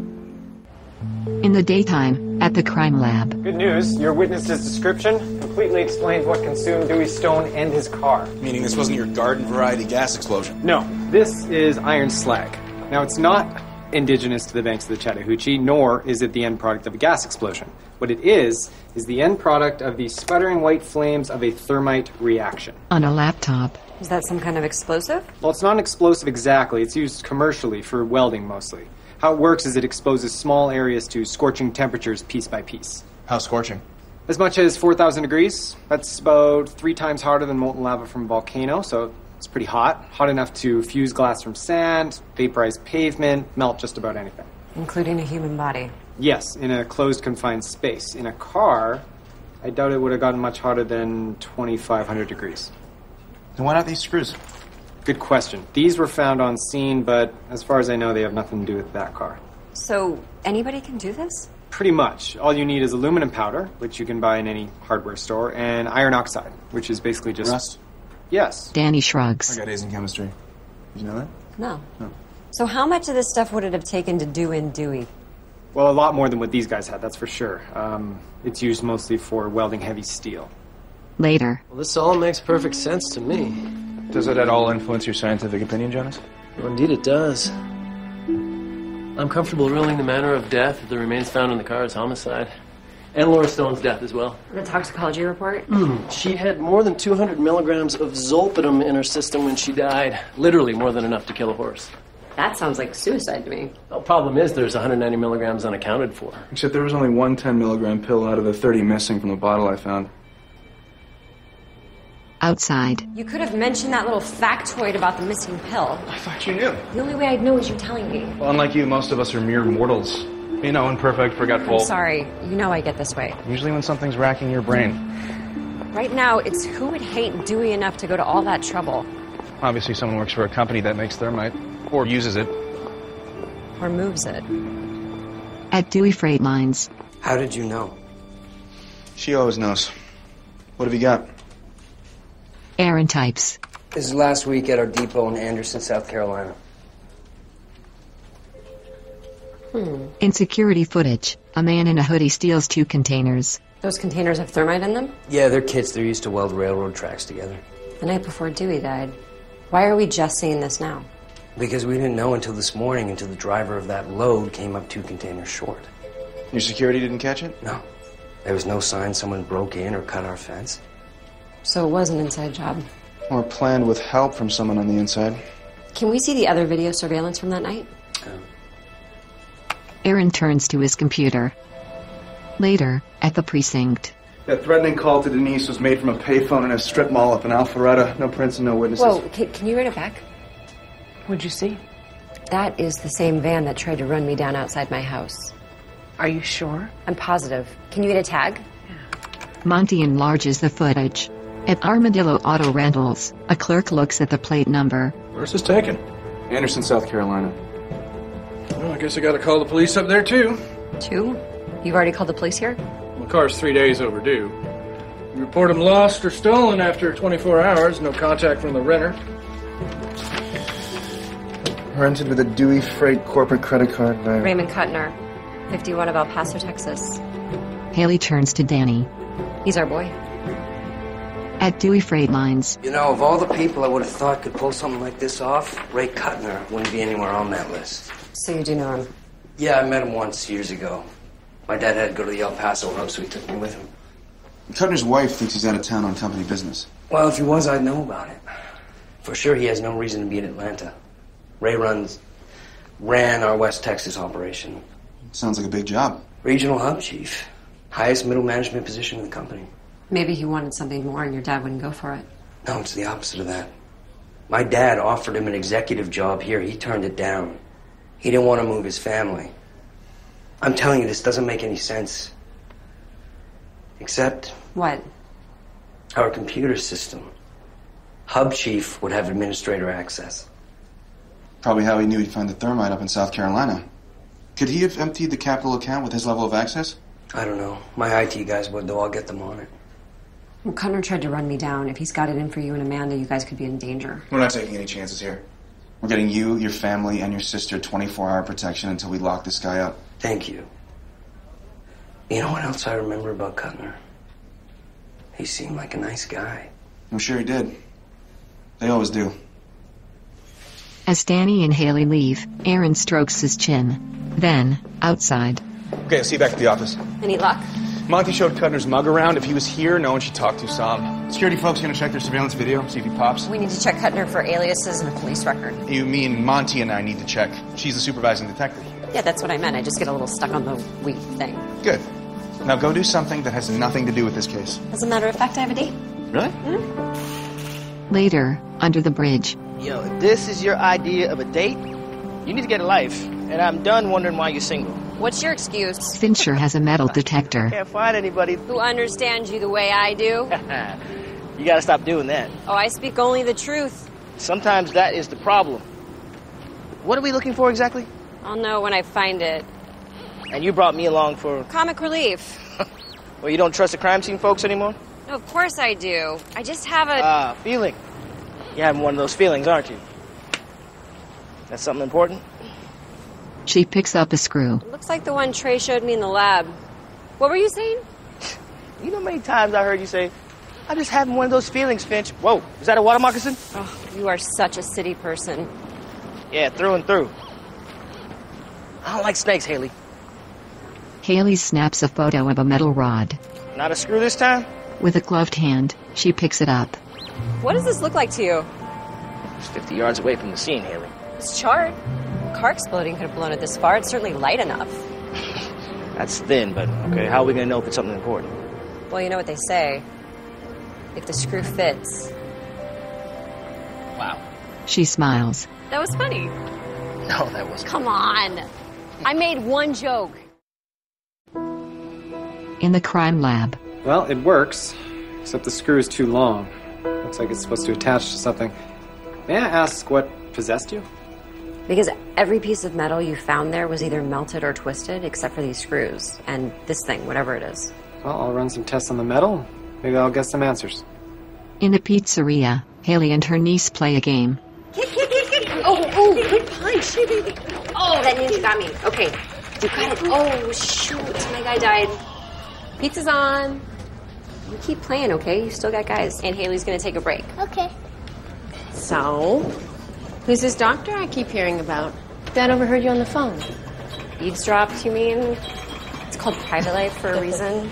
In the daytime, at the crime lab. Good news, your witness's description completely explains what consumed Dewey Stone and his car. Meaning this wasn't your garden variety gas explosion? No, this is iron slag. Now, it's not indigenous to the banks of the Chattahoochee, nor is it the end product of a gas explosion. What it is the end product of the sputtering white flames of a thermite reaction. On a laptop. Is that some kind of explosive? Well, it's not an explosive exactly. It's used commercially for welding mostly. How it works is it exposes small areas to scorching temperatures piece by piece. How scorching? As much as 4,000 degrees. That's about 3 times hotter than molten lava from a volcano, so it's pretty hot. Hot enough to fuse glass from sand, vaporize pavement, melt just about anything. Including a human body? Yes, in a closed, confined space. In a car, I doubt it would have gotten much hotter than 2,500 degrees. Then why not these screws? Good question. These were found on scene, but as far as I know, they have nothing to do with that car. So, anybody can do this? Pretty much. All you need is aluminum powder, which you can buy in any hardware store, and iron oxide, which is basically just... Rust? Yes. Danny shrugs. I got A's in chemistry. Did you know that? No. No. So how much of this stuff would it have taken to do in Dewey? Well, a lot more than what these guys had, that's for sure. It's used mostly for welding heavy steel. Later. Well, this all makes perfect sense to me. Does it at all influence your scientific opinion, Jonas? Well, indeed it does. I'm comfortable ruling the manner of death of the remains found in the car as homicide. And Laura Stone's death as well. The toxicology report? She had more than 200 milligrams of zolpidem in her system when she died. Literally more than enough to kill a horse. That sounds like suicide to me. The problem is there's 190 milligrams unaccounted for. Except there was only one 10-milligram pill out of the 30 missing from the bottle I found. Outside. You could have mentioned that little factoid about the missing pill. I thought you knew. The only way I'd know is you telling me. Well, unlike you, most of us are mere mortals. You know, imperfect, forgetful. I'm sorry. You know I get this way. Usually when something's racking your brain. Right now, it's who would hate Dewey enough to go to all that trouble. Obviously someone works for a company that makes thermite. Or uses it. Or moves it. At Dewey Freight Lines. How did you know? She always knows. What have you got? Aaron types. This is last week at our depot in Anderson, South Carolina. In security footage, a man in a hoodie steals 2 containers. Those containers have thermite in them? Yeah, they're kits. They're used to weld railroad tracks together. The night before Dewey died. Why are we just seeing this now? Because we didn't know until this morning, until the driver of that load came up 2 containers short. Your security didn't catch it? No. There was no sign someone broke in or cut our fence. So it was an inside job. Or planned with help from someone on the inside. Can we see the other video surveillance from that night? Aaron turns to his computer. Later, at the precinct. That threatening call to Denise was made from a payphone in a strip mall up in Alpharetta. No prints and no witnesses. Whoa, can you read it back? What'd you see? That is the same van that tried to run me down outside my house. Are you sure? I'm positive. Can you get a tag? Monty enlarges the footage. At Armadillo Auto Rentals, a clerk looks at the plate number. Where's this taken? Anderson, South Carolina. Well, I guess I gotta call the police up there, too. 2? You've already called the police here? My car's 3 days overdue. You report them lost or stolen after 24 hours. No contact from the renter. Rented with a Dewey Freight corporate credit card by Raymond Kuttner, 51 of El Paso, Texas. Haley turns to Danny. He's our boy. At Dewey Freight Lines. You know, of all the people I would have thought could pull something like this off, Ray Kuttner wouldn't be anywhere on that list. So you do know him? Yeah, I met him once years ago. My dad had to go to the El Paso hub, so he took me with him. Kuttner's wife thinks he's out of town on company business. Well, if he was, I'd know about it. For sure, he has no reason to be in Atlanta. Ray ran our West Texas operation. Sounds like a big job. Regional hub chief. Highest middle management position in the company. Maybe he wanted something more and your dad wouldn't go for it. No, it's the opposite of that. My dad offered him an executive job here. He turned it down. He didn't want to move his family. I'm telling you, this doesn't make any sense. Except... What? Our computer system. Hub chief would have administrator access. Probably how he knew he'd find the thermite up in South Carolina. Could he have emptied the capital account with his level of access? I don't know. My IT guys would, though. I'll get them on it. Well, Cutner tried to run me down. If he's got it in for you and Amanda, you guys could be in danger. We're not taking any chances here. We're getting you, your family, and your sister 24-hour protection until we lock this guy up. Thank you. You know what else I remember about Cutner? He seemed like a nice guy. I'm sure he did. They always do. As Danny and Haley leave, Aaron strokes his chin. Then, outside. Okay, I'll see you back at the office. Any luck? Monty showed Cutner's mug around. If he was here, no one she talked to saw him. Security folks gonna check their surveillance video, see if he pops. We need to check Cutner for aliases and a police record. You mean Monty and I need to check. She's the supervising detective. Yeah, that's what I meant. I just get a little stuck on the wheat thing. Good. Now go do something that has nothing to do with this case. As a matter of fact, I have a date. Really? Later, under the bridge. Yo, if this is your idea of a date, you need to get a life. And I'm done wondering why you're single. What's your excuse? Fincher has a metal detector. Can't find anybody who understands you the way I do. You gotta stop doing that. Oh, I speak only the truth. Sometimes that is the problem. What are we looking for exactly? I'll know when I find it. And you brought me along for... Comic relief. Well, you don't trust the crime scene folks anymore? No, of course I do. I just have a... feeling. You're having one of those feelings, aren't you? That's something important? She picks up a screw. It looks like the one Trey showed me in the lab. What were you saying? You know how many times I heard you say, I'm just having one of those feelings, Finch. Whoa, is that a water moccasin? Oh, you are such a city person. Yeah, through and through. I don't like snakes, Haley. Haley snaps a photo of a metal rod. Not a screw this time? With a gloved hand, she picks it up. What does this look like to you? It's 50 yards away from the scene, Haley. This chart. A car exploding could have blown it this far. It's certainly light enough. That's thin, but okay, how are we going to know if it's something important? Well, you know what they say. If the screw fits. Wow. She smiles. That was funny. No, that wasn't. Come on. I made one joke. In the crime lab. Well, it works, except the screw is too long. Looks like it's supposed to attach to something. May I ask what possessed you? Because every piece of metal you found there was either melted or twisted, except for these screws. And this thing, whatever it is. Well, I'll run some tests on the metal. Maybe I'll get some answers. In the pizzeria, Haley and her niece play a game. Oh, good punch. Oh, that ninja got me. Okay, you got it. Oh, shoot, my guy died. Pizza's on. You keep playing, okay? You still got guys. And Haley's gonna take a break. Okay. So, who's this doctor I keep hearing about? Dad overheard you on the phone. Eavesdropped, you mean? It's called private life for a reason.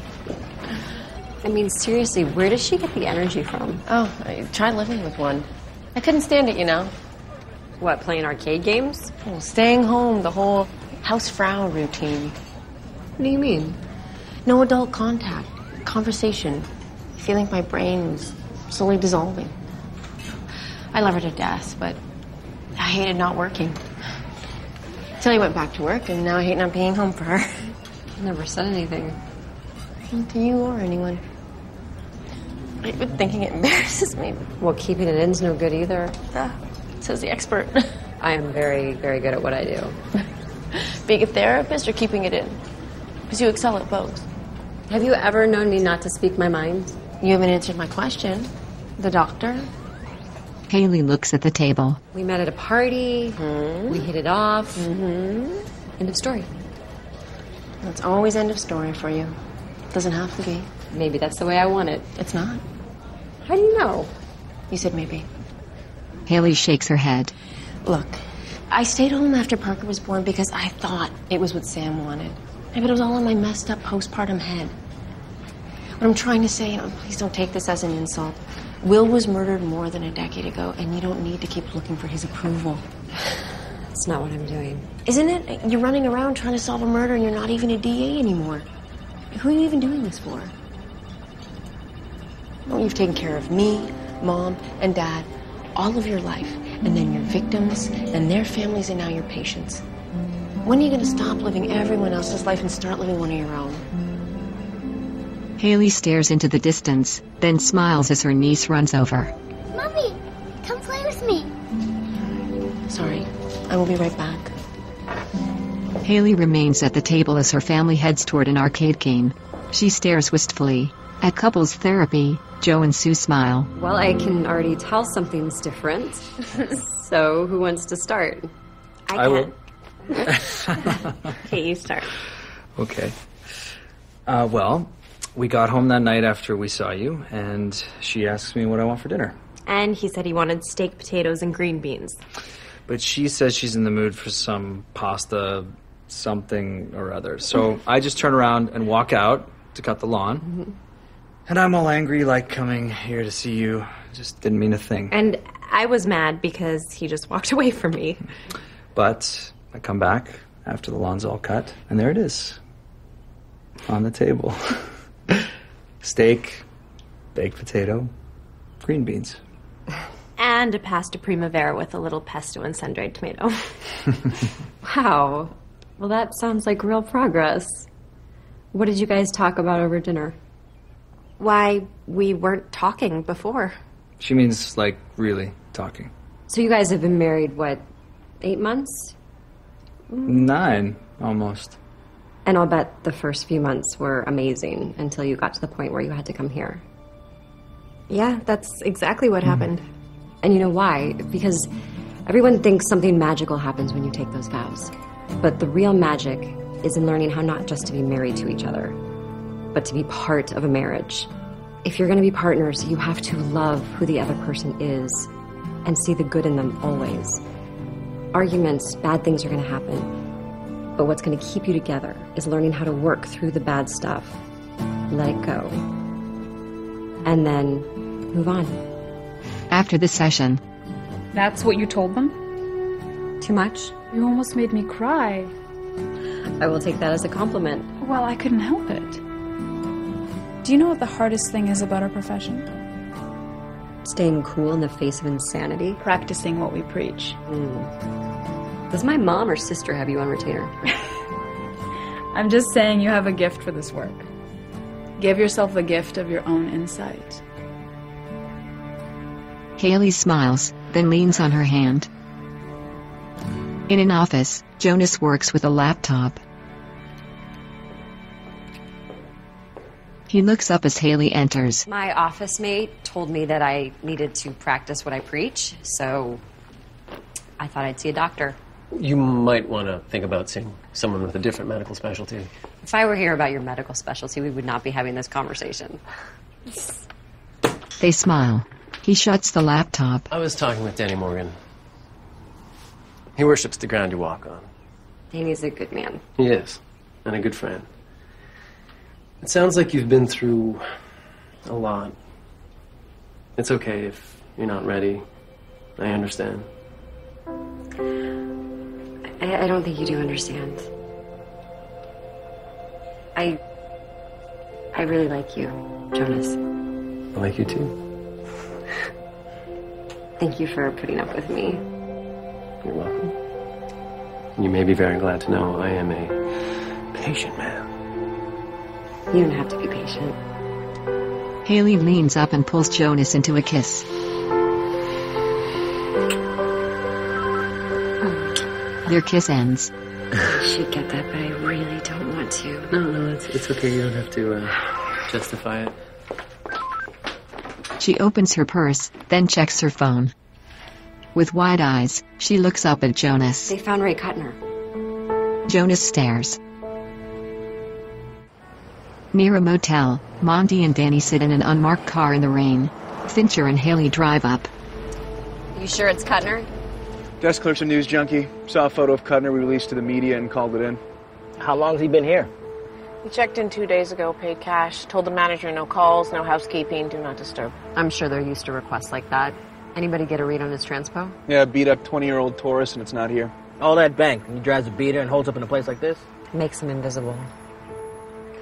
I mean, seriously, where does she get the energy from? Oh, I tried living with one. I couldn't stand it, you know. What, playing arcade games? Oh, staying home, the whole Hausfrau routine. What do you mean? No adult contact, conversation, feeling my brain was slowly dissolving. I love her to death, but I hated not working. Till I went back to work, and now I hate not being home for her. I never said anything. Not to you or anyone. I've been thinking it embarrasses me. Well, keeping it in's no good either. Says the expert. I am very, very good at what I do. Being a therapist or keeping it in? Because you excel at both. Have you ever known me not to speak my mind? You haven't answered my question. The doctor? Haley looks at the table. We met at a party. Mm-hmm. We hit it off. Mm-hmm. End of story. It's always end of story for you. Doesn't have to be. Maybe that's the way I want it. It's not. How do you know? You said maybe. Haley shakes her head. Look, I stayed home after Parker was born because I thought it was what Sam wanted. But it was all in my messed up postpartum head. What I'm trying to say, please don't take this as an insult. Will was murdered more than a decade ago, and you don't need to keep looking for his approval. That's not what I'm doing. Isn't it? You're running around trying to solve a murder, and you're not even a DA anymore. Who are you even doing this for? You've taken care of me, Mom, and Dad all of your life, and then your victims and their families, and now your patients. When are you going to stop living everyone else's life and start living one of your own? Haley stares into the distance, then smiles as her niece runs over. Mommy, come play with me. Sorry, I will be right back. Haley remains at the table as her family heads toward an arcade game. She stares wistfully. At couples therapy, Joe and Sue smile. Well, I can already tell something's different. So, who wants to start? I will. Okay, you start. Okay. Well, we got home that night after we saw you, and she asks me what I want for dinner. And he said he wanted steak, potatoes, and green beans. But she says she's in the mood for some pasta, something or other. So I just turn around and walk out to cut the lawn. Mm-hmm. And I'm all angry, like coming here to see you. Just didn't mean a thing. And I was mad because he just walked away from me. But I come back after the lawn's all cut, and there it is. On the table. Steak, baked potato, green beans. And a pasta primavera with a little pesto and sun-dried tomato. Wow. Well, that sounds like real progress. What did you guys talk about over dinner? Why, we weren't talking before. She means, like, really talking. So you guys have been married, what, 8 months? 9, almost. And I'll bet the first few months were amazing until you got to the point where you had to come here. Yeah, that's exactly what happened. And you know why? Because everyone thinks something magical happens when you take those vows. But the real magic is in learning how not just to be married to each other, but to be part of a marriage. If you're going to be partners, you have to love who the other person is and see the good in them always. Arguments, bad things are going to happen. But what's going to keep you together is learning how to work through the bad stuff, let it go, and then move on. After the session. That's what you told them? Too much? You almost made me cry. I will take that as a compliment. Well, I couldn't help it. Do you know what the hardest thing is about our profession? Staying cool in the face of insanity. Practicing what we preach. Does my mom or sister have you on retainer? I'm just saying you have a gift for this work. Give yourself the gift of your own insight. Haley smiles, then leans on her hand. In an office, Jonas works with a laptop. He looks up as Haley enters. My office mate told me that I needed to practice what I preach, so I thought I'd see a doctor. You might want to think about seeing someone with a different medical specialty. If I were here about your medical specialty, we would not be having this conversation. They smile. He shuts the laptop. I was talking with Danny Morgan. He worships the ground you walk on. Danny's a good man. He is, and a good friend. It sounds like you've been through a lot. It's okay if you're not ready. I understand. I don't think you do understand. I really like you, Jonas. I like you too. Thank you for putting up with me. You're welcome. You may be very glad to know I am a patient man. You don't have to be patient. Haley leans up and pulls Jonas into a kiss. Their kiss ends. I should get that, but I really don't want to. No, it's okay. You don't have to justify it. She opens her purse, then checks her phone. With wide eyes, she looks up at Jonas. They found Ray Kuttner. Jonas stares. Near a motel, Monty and Danny sit in an unmarked car in the rain. Fincher and Haley drive up. You sure it's Kuttner? Desk clerk's a news junkie. Saw a photo of Kuttner we released to the media and called it in. How long's he been here? He checked in 2 days ago, paid cash, told the manager no calls, no housekeeping, do not disturb. I'm sure they're used to requests like that. Anybody get a read on his transpo? Yeah, beat up 20-year-old Taurus and it's not here. All that bank. He drives a beater and holds up in a place like this? Makes him invisible.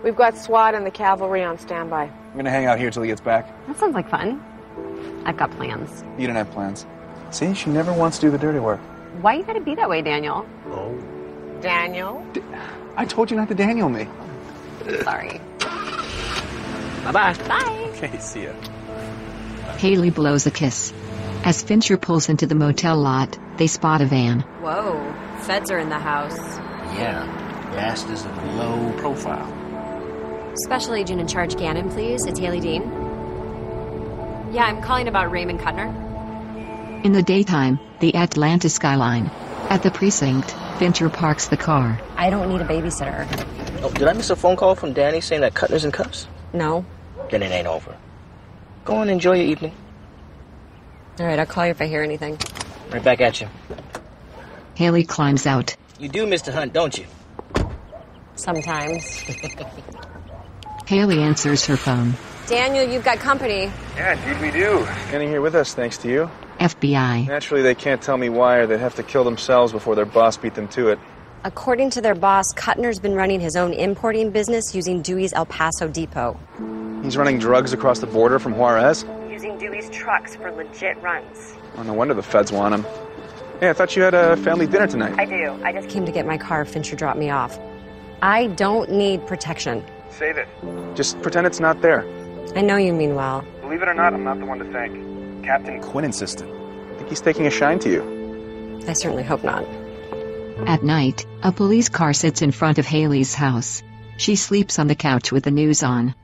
We've got SWAT and the cavalry on standby. I'm gonna hang out here till he gets back. That sounds like fun. I've got plans. You don't have plans. See, she never wants to do the dirty work. Why you gotta be that way, Daniel? Oh. Daniel? I told you not to Daniel me. Sorry. Bye-bye. Bye. Okay, see ya. Haley blows a kiss. As Fincher pulls into the motel lot, they spot a van. Whoa, feds are in the house. Yeah, Gast is a low profile. Special Agent in Charge Gannon, please. It's Haley Dean. Yeah, I'm calling about Raymond Kuttner. In the daytime, the Atlanta skyline. At the precinct, Fincher parks the car. I don't need a babysitter. Oh, did I miss a phone call from Danny saying that Kuttner's in cuffs? No. Then it ain't over. Go and enjoy your evening. All right, I'll call you if I hear anything. Right back at you. Haley climbs out. You do, Mr. Hunt, don't you? Sometimes. Haley answers her phone. Daniel, you've got company. Yeah, indeed we do. Getting here with us, thanks to you. FBI. Naturally, they can't tell me why, or they'd have to kill themselves before their boss beat them to it. According to their boss, Kuttner's been running his own importing business using Dewey's El Paso depot. He's running drugs across the border from Juarez? Using Dewey's trucks for legit runs. Oh, no wonder the feds want him. Hey, I thought you had a family dinner tonight. I do. I just came to get my car. Fincher dropped me off. I don't need protection. Save it. Just pretend it's not there. I know you mean well. Believe it or not, I'm not the one to thank. Captain Quinn insisted. I think he's taking a shine to you. I certainly hope not. At night, a police car sits in front of Haley's house. She sleeps on the couch with the news on.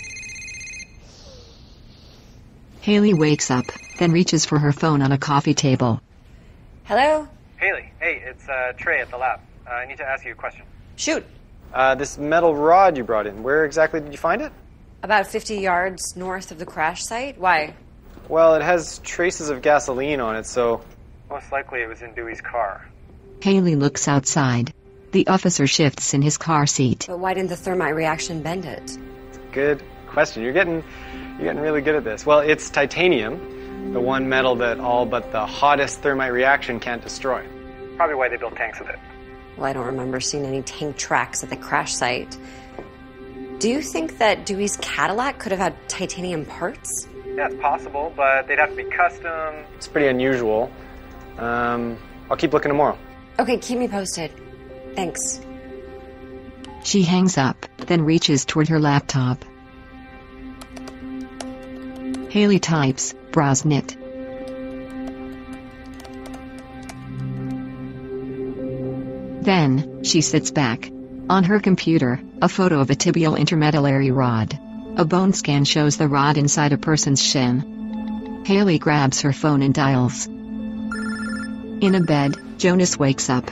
Haley wakes up, then reaches for her phone on a coffee table. Hello? Haley, hey, it's Trey at the lab. I need to ask you a question. Shoot. This metal rod you brought in, where exactly did you find it? About 50 yards north of the crash site. Why? Well, it has traces of gasoline on it, so most likely it was in Dewey's car. Haley looks outside. The officer shifts in his car seat. But why didn't the thermite reaction bend it? Good question. You're getting really good at this. Well, it's titanium, the one metal that all but the hottest thermite reaction can't destroy. Probably why they built tanks with it. Well, I don't remember seeing any tank tracks at the crash site. Do you think that Dewey's Cadillac could have had titanium parts? Yeah, it's possible, but they'd have to be custom. It's pretty unusual. I'll keep looking tomorrow. Okay, keep me posted. Thanks. She hangs up, then reaches toward her laptop. Haley types, browse knit. Then, she sits back. On her computer, a photo of a tibial intermedullary rod. A bone scan shows the rod inside a person's shin. Haley grabs her phone and dials. In a bed, Jonas wakes up.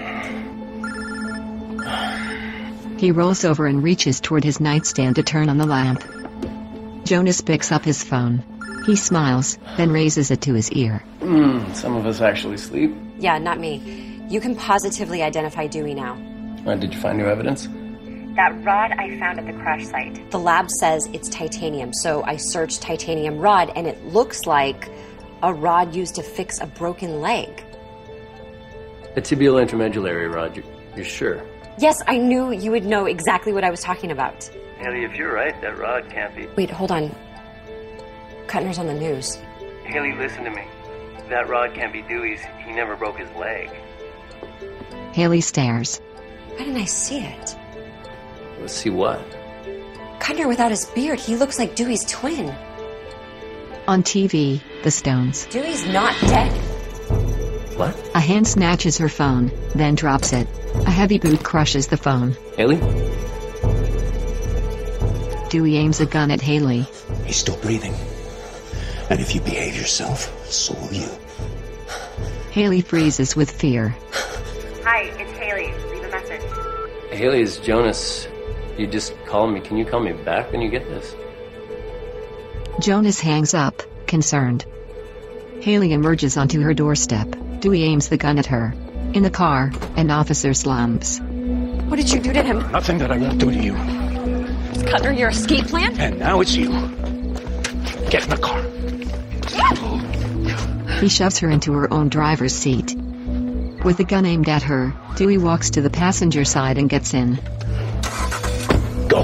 He rolls over and reaches toward his nightstand to turn on the lamp. Jonas picks up his phone. He smiles, then raises it to his ear. Some of us actually sleep. Yeah, not me. You can positively identify Dewey now. Did you find new evidence? That rod I found at the crash site. The lab says it's titanium, so I searched titanium rod, and it looks like a rod used to fix a broken leg. A tibial intermedullary rod, you're sure? Yes, I knew you would know exactly what I was talking about. Haley, if you're right, that rod can't be... Wait, hold on. Kuttner's on the news. Haley, listen to me. That rod can't be Dewey's. He never broke his leg. Haley stares. Why didn't I see it? Let's see what? Kuttner without his beard, he looks like Dewey's twin. On TV, the Stones. Dewey's not dead. What? A hand snatches her phone, then drops it. A heavy boot crushes the phone. Haley? Dewey aims a gun at Haley. He's still breathing. And if you behave yourself, so will you. Haley freezes with fear. Hi, it's Haley. Leave a message. Haley, it's Jonas. You just called me. Can you call me back when you get this? Jonas hangs up, concerned. Haley emerges onto her doorstep. Dewey aims the gun at her. In the car, an officer slumps. What did you do to him? Nothing that I won't do to you. Is Kuttner your escape plan? And now it's you. Get in the car. He shoves her into her own driver's seat. With the gun aimed at her, Dewey walks to the passenger side and gets in. Go.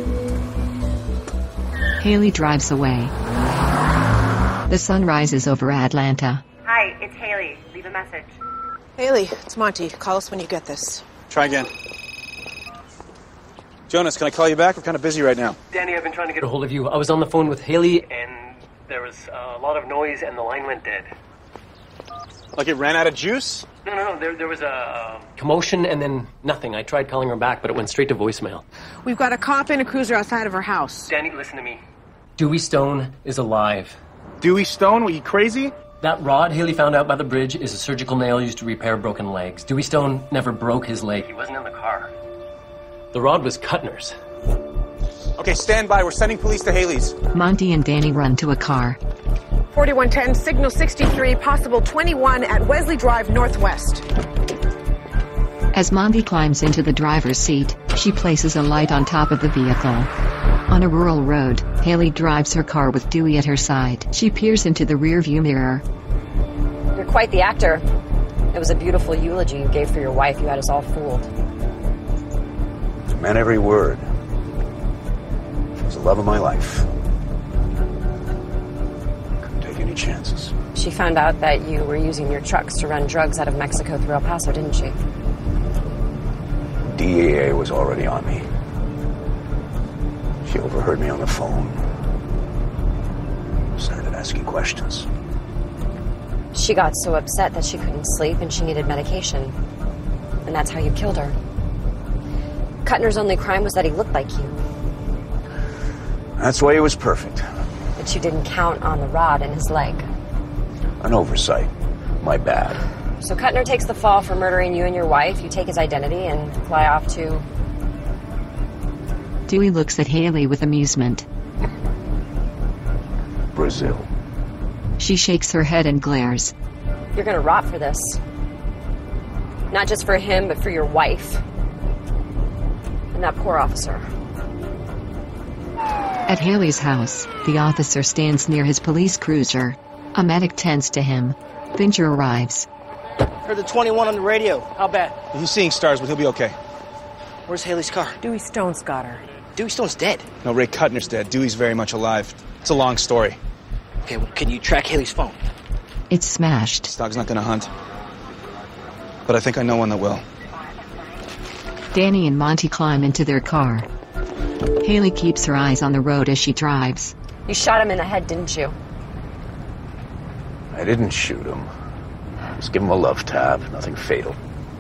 Haley drives away. The sun rises over Atlanta. Hi, it's Haley. Leave a message. Haley, it's Monty. Call us when you get this. Try again. Jonas, can I call you back? I'm kind of busy right now. Danny, I've been trying to get a hold of you. I was on the phone with Haley, and there was a lot of noise, and the line went dead. Like it ran out of juice? No. There was a commotion, and then nothing. I tried calling her back, but it went straight to voicemail. We've got a cop and a cruiser outside of her house. Danny, listen to me. Dewey Stone is alive. Dewey Stone? Were you crazy? That rod Haley found out by the bridge is a surgical nail used to repair broken legs. Dewey Stone never broke his leg. He wasn't in the car. The rod was Kuttner's. Okay, stand by. We're sending police to Haley's. Monty and Danny run to a car. 4110, signal 63, possible 21 at Wesley Drive Northwest. As Monty climbs into the driver's seat, she places a light on top of the vehicle. On a rural road, Haley drives her car with Dewey at her side. She peers into the rearview mirror. You're quite the actor. It was a beautiful eulogy you gave for your wife. You had us all fooled. It meant every word. She was the love of my life. Couldn't take any chances. She found out that you were using your trucks to run drugs out of Mexico through El Paso, didn't she? DEA was already on me. She overheard me on the phone. Started asking questions. She got so upset that she couldn't sleep and she needed medication. And that's how you killed her. Kuttner's only crime was that he looked like you. That's why he was perfect. But you didn't count on the rod in his leg. An oversight. My bad. So Kuttner takes the fall for murdering you and your wife. You take his identity and fly off to... Dewey looks at Haley with amusement. Brazil. She shakes her head and glares. You're gonna rot for this. Not just for him, but for your wife. And that poor officer. At Haley's house, the officer stands near his police cruiser. A medic tends to him. Fincher arrives. Heard the 21 on the radio. How bad? He's seeing stars, but he'll be okay. Where's Haley's car? Dewey Stone's got her. Dewey Stone's dead. No, Ray Kuttner's dead. Dewey's very much alive. It's a long story. Okay, well, can you track Haley's phone? It's smashed. This dog's not gonna hunt. But I think I know one that will. Danny and Monty climb into their car. Haley keeps her eyes on the road as she drives. You shot him in the head, didn't you? I didn't shoot him. Just give him a love tap. Nothing fatal.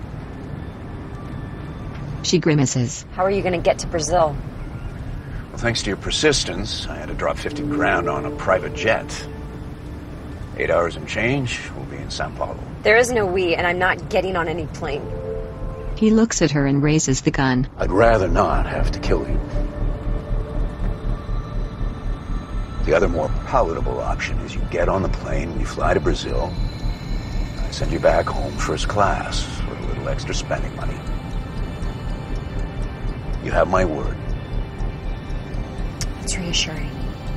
She grimaces. How are you gonna get to Brazil? Well, thanks to your persistence, I had to drop 50 grand on a private jet. 8 hours and change, we'll be in Sao Paulo. There is no we, and I'm not getting on any plane. He looks at her and raises the gun. I'd rather not have to kill you. The other more palatable option is you get on the plane and you fly to Brazil. I send you back home first class with a little extra spending money. You have my word. It's reassuring.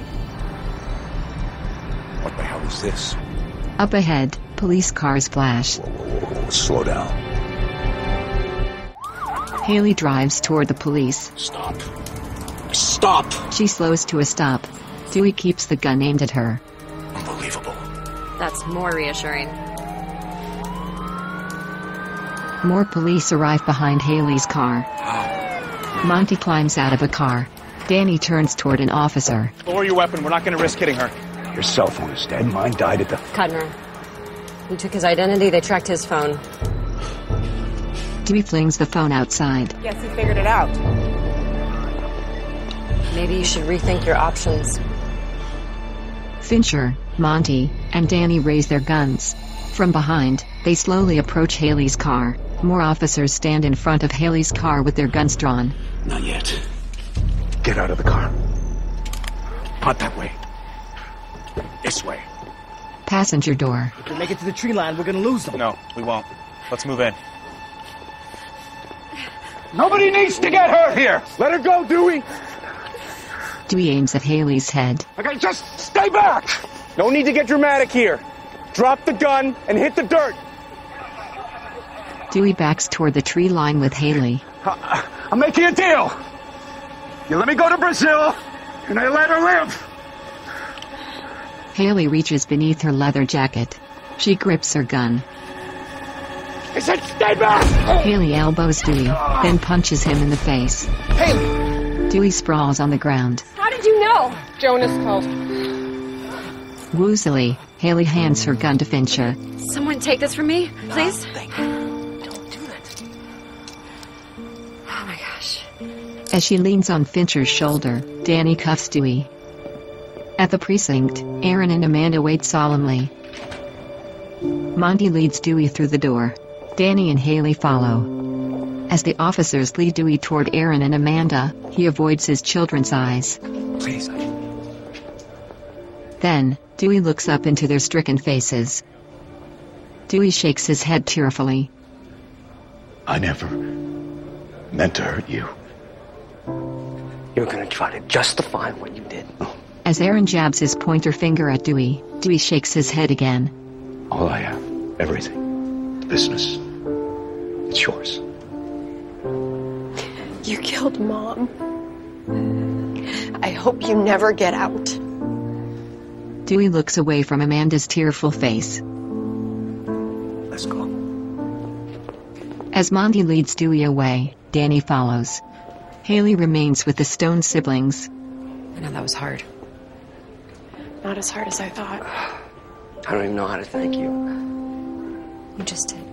What the hell is this? Up ahead, police cars flash. Whoa, slow down. Haley drives toward the police. Stop. Stop! She slows to a stop. Dewey keeps the gun aimed at her. Unbelievable. That's more reassuring. More police arrive behind Haley's car. Monty climbs out of a car. Danny turns toward an officer. Lower your weapon. We're not going to risk hitting her. Your cell phone is dead. Mine died at the... Kuttner. You took his identity, they tracked his phone. Dewey flings the phone outside. Guess he figured it out. Maybe you should rethink your options. Fincher, Monty, and Danny raise their guns. From behind, they slowly approach Haley's car. More officers stand in front of Haley's car with their guns drawn. Not yet. Get out of the car. Not that way. This way. Passenger door. If we make it to the tree line, we're gonna lose them. No, we won't. Let's move in. Nobody needs to get hurt here. Let her go, Dewey. Dewey aims at Haley's head. Okay, just stay back. No need to get dramatic here. Drop the gun and hit the dirt. Dewey backs toward the tree line with Haley. I'm making a deal. You let me go to Brazil, and I let her live. Haley reaches beneath her leather jacket. She grips her gun. I said stay back! Haley elbows Dewey, then punches him in the face. Haley! Dewey sprawls on the ground. How did you know? Jonas called. Woozily, Haley hands her gun to Fincher. Someone take this from me, please. Oh my gosh. As she leans on Fincher's shoulder, Danny cuffs Dewey. At the precinct, Aaron and Amanda wait solemnly. Monty leads Dewey through the door. Danny and Haley follow. As the officers lead Dewey toward Aaron and Amanda, he avoids his children's eyes. Please. Then, Dewey looks up into their stricken faces. Dewey shakes his head tearfully. I never meant to hurt you. You're gonna try to justify what you did. As Aaron jabs his pointer finger at Dewey, Dewey shakes his head again. All I have, everything, the business, it's yours. You killed Mom. I hope you never get out. Dewey looks away from Amanda's tearful face. Let's go. As Monty leads Dewey away, Danny follows. Haley remains with the Stone siblings. I know that was hard. Not as hard as I thought. I don't even know how to thank you. You just did.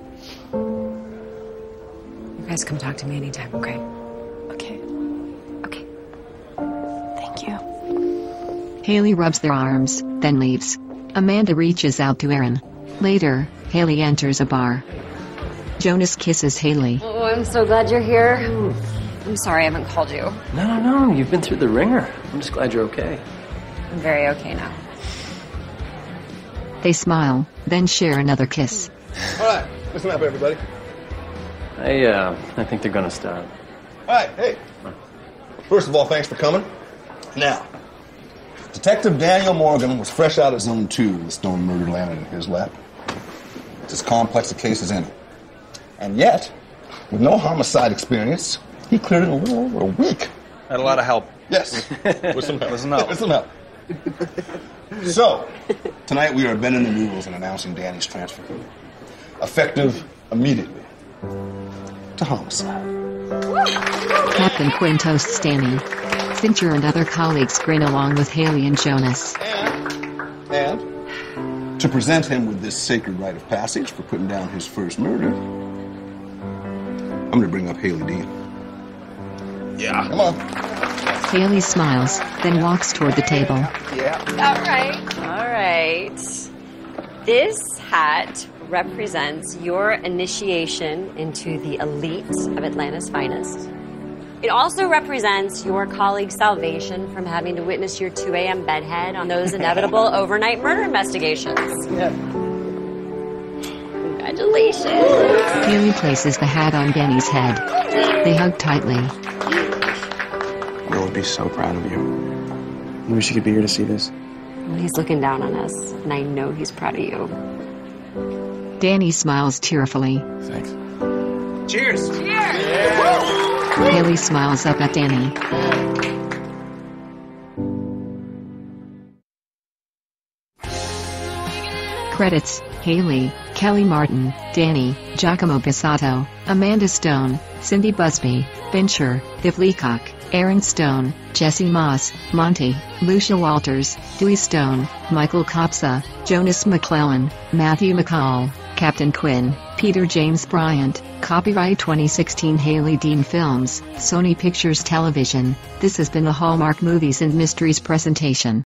You guys come talk to me anytime, okay? Okay. Okay. Thank you. Haley rubs their arms, then leaves. Amanda reaches out to Aaron. Later, Haley enters a bar. Jonas kisses Haley. Oh, I'm so glad you're here. I'm sorry I haven't called you. No. You've been through the ringer. I'm just glad you're okay. I'm very okay now. They smile, then share another kiss. All right, listen up, everybody. I think they're gonna stop. All right, hey. First of all, thanks for coming. Now, Detective Daniel Morgan was fresh out of Zone 2 when the Stone murder landed in his lap. It's as complex a case as any. And yet, with no homicide experience, he cleared it in a little over a week. Had a lot of help. Yes, with some help. Listen up. With some help. So, tonight we are bending the rules and announcing Danny's transfer. Effective immediately to homicide. Captain Quinn toasts Danny. Fincher and other colleagues grin along with Haley and Jonas. And to present him with this sacred rite of passage for putting down his first murder, I'm going to bring up Haley Dean. Yeah. Come on. Haley smiles, then walks toward the table. Yeah. All right. This hat represents your initiation into the elite of Atlanta's finest. It also represents your colleague's salvation from having to witness your 2 a.m. bedhead on those inevitable overnight murder investigations. Yeah. Congratulations. Haley places the hat on Danny's head. They hug tightly. Will would be so proud of you. I wish you could be here to see this. Well, he's looking down on us, and I know he's proud of you. Danny smiles tearfully. Thanks. Cheers. Haley smiles up at Danny. Credits: Haley, Kelly Martin, Danny, Giacomo Bassato, Amanda Stone, Cindy Busby, Fincher, Viv Leacock, Aaron Stone, Jesse Moss, Monty, Lucia Walters, Dewey Stone, Michael Kopsa, Jonas McClellan, Matthew McCall, Captain Quinn, Peter James Bryant. Copyright 2016 Haley Dean Films, Sony Pictures Television. This has been the Hallmark Movies and Mysteries presentation.